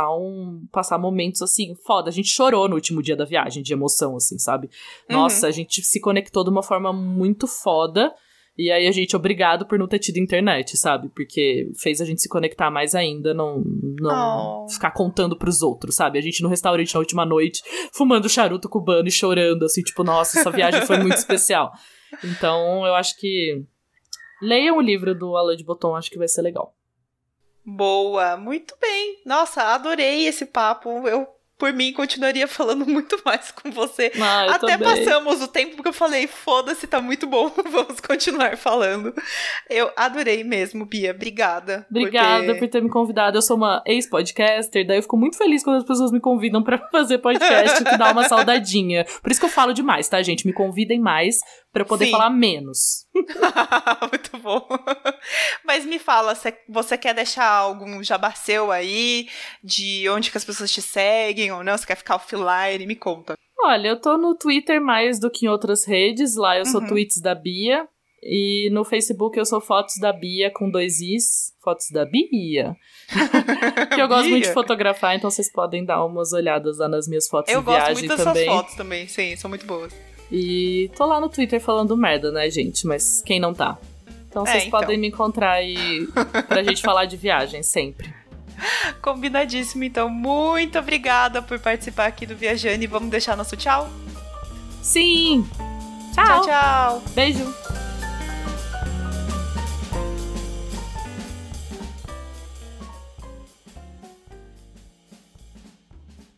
passar momentos, assim, foda. A gente chorou no último dia da viagem, de emoção, assim, sabe? Nossa, a gente se conectou de uma forma muito foda. E aí a gente, obrigado por não ter tido internet, sabe? Porque fez a gente se conectar mais ainda, não ficar contando pros outros, sabe? A gente no restaurante na última noite, fumando charuto cubano e chorando, assim, tipo, nossa, essa viagem foi muito especial. Então, eu acho que leiam o livro do Alain de Botton, acho que vai ser legal. Boa, muito bem. Nossa, adorei esse papo. Eu, por mim, continuaria falando muito mais com você. Até também. Passamos o tempo, porque eu falei, foda-se, tá muito bom, vamos continuar falando. Eu adorei mesmo, Bia, obrigada. Obrigada por ter me convidado. Eu sou uma ex-podcaster, daí eu fico muito feliz quando as pessoas me convidam pra fazer podcast, que dá uma saudadinha. Por isso que eu falo demais, tá, gente? Me convidem mais pra eu poder falar menos. Muito bom. Mas me fala, você quer deixar algum jabá seu aí, de onde que as pessoas te seguem ou não? Você quer ficar offline? Me conta. Olha, eu tô no Twitter mais do que em outras redes. Lá eu sou Tweets da Bia. E no Facebook eu sou Fotos da Bia com 2 Is. Fotos da Bia. Que eu gosto muito de fotografar, então vocês podem dar umas olhadas lá nas minhas fotos de viagem também. Eu gosto muito dessas fotos também, sim, são muito boas. E tô lá no Twitter falando merda, né, gente? Mas quem não tá? Então vocês podem me encontrar aí pra gente falar de viagem sempre. Combinadíssimo, então. Muito obrigada por participar aqui do Viajane. Vamos deixar nosso tchau? Sim! Tchau, tchau. Beijo!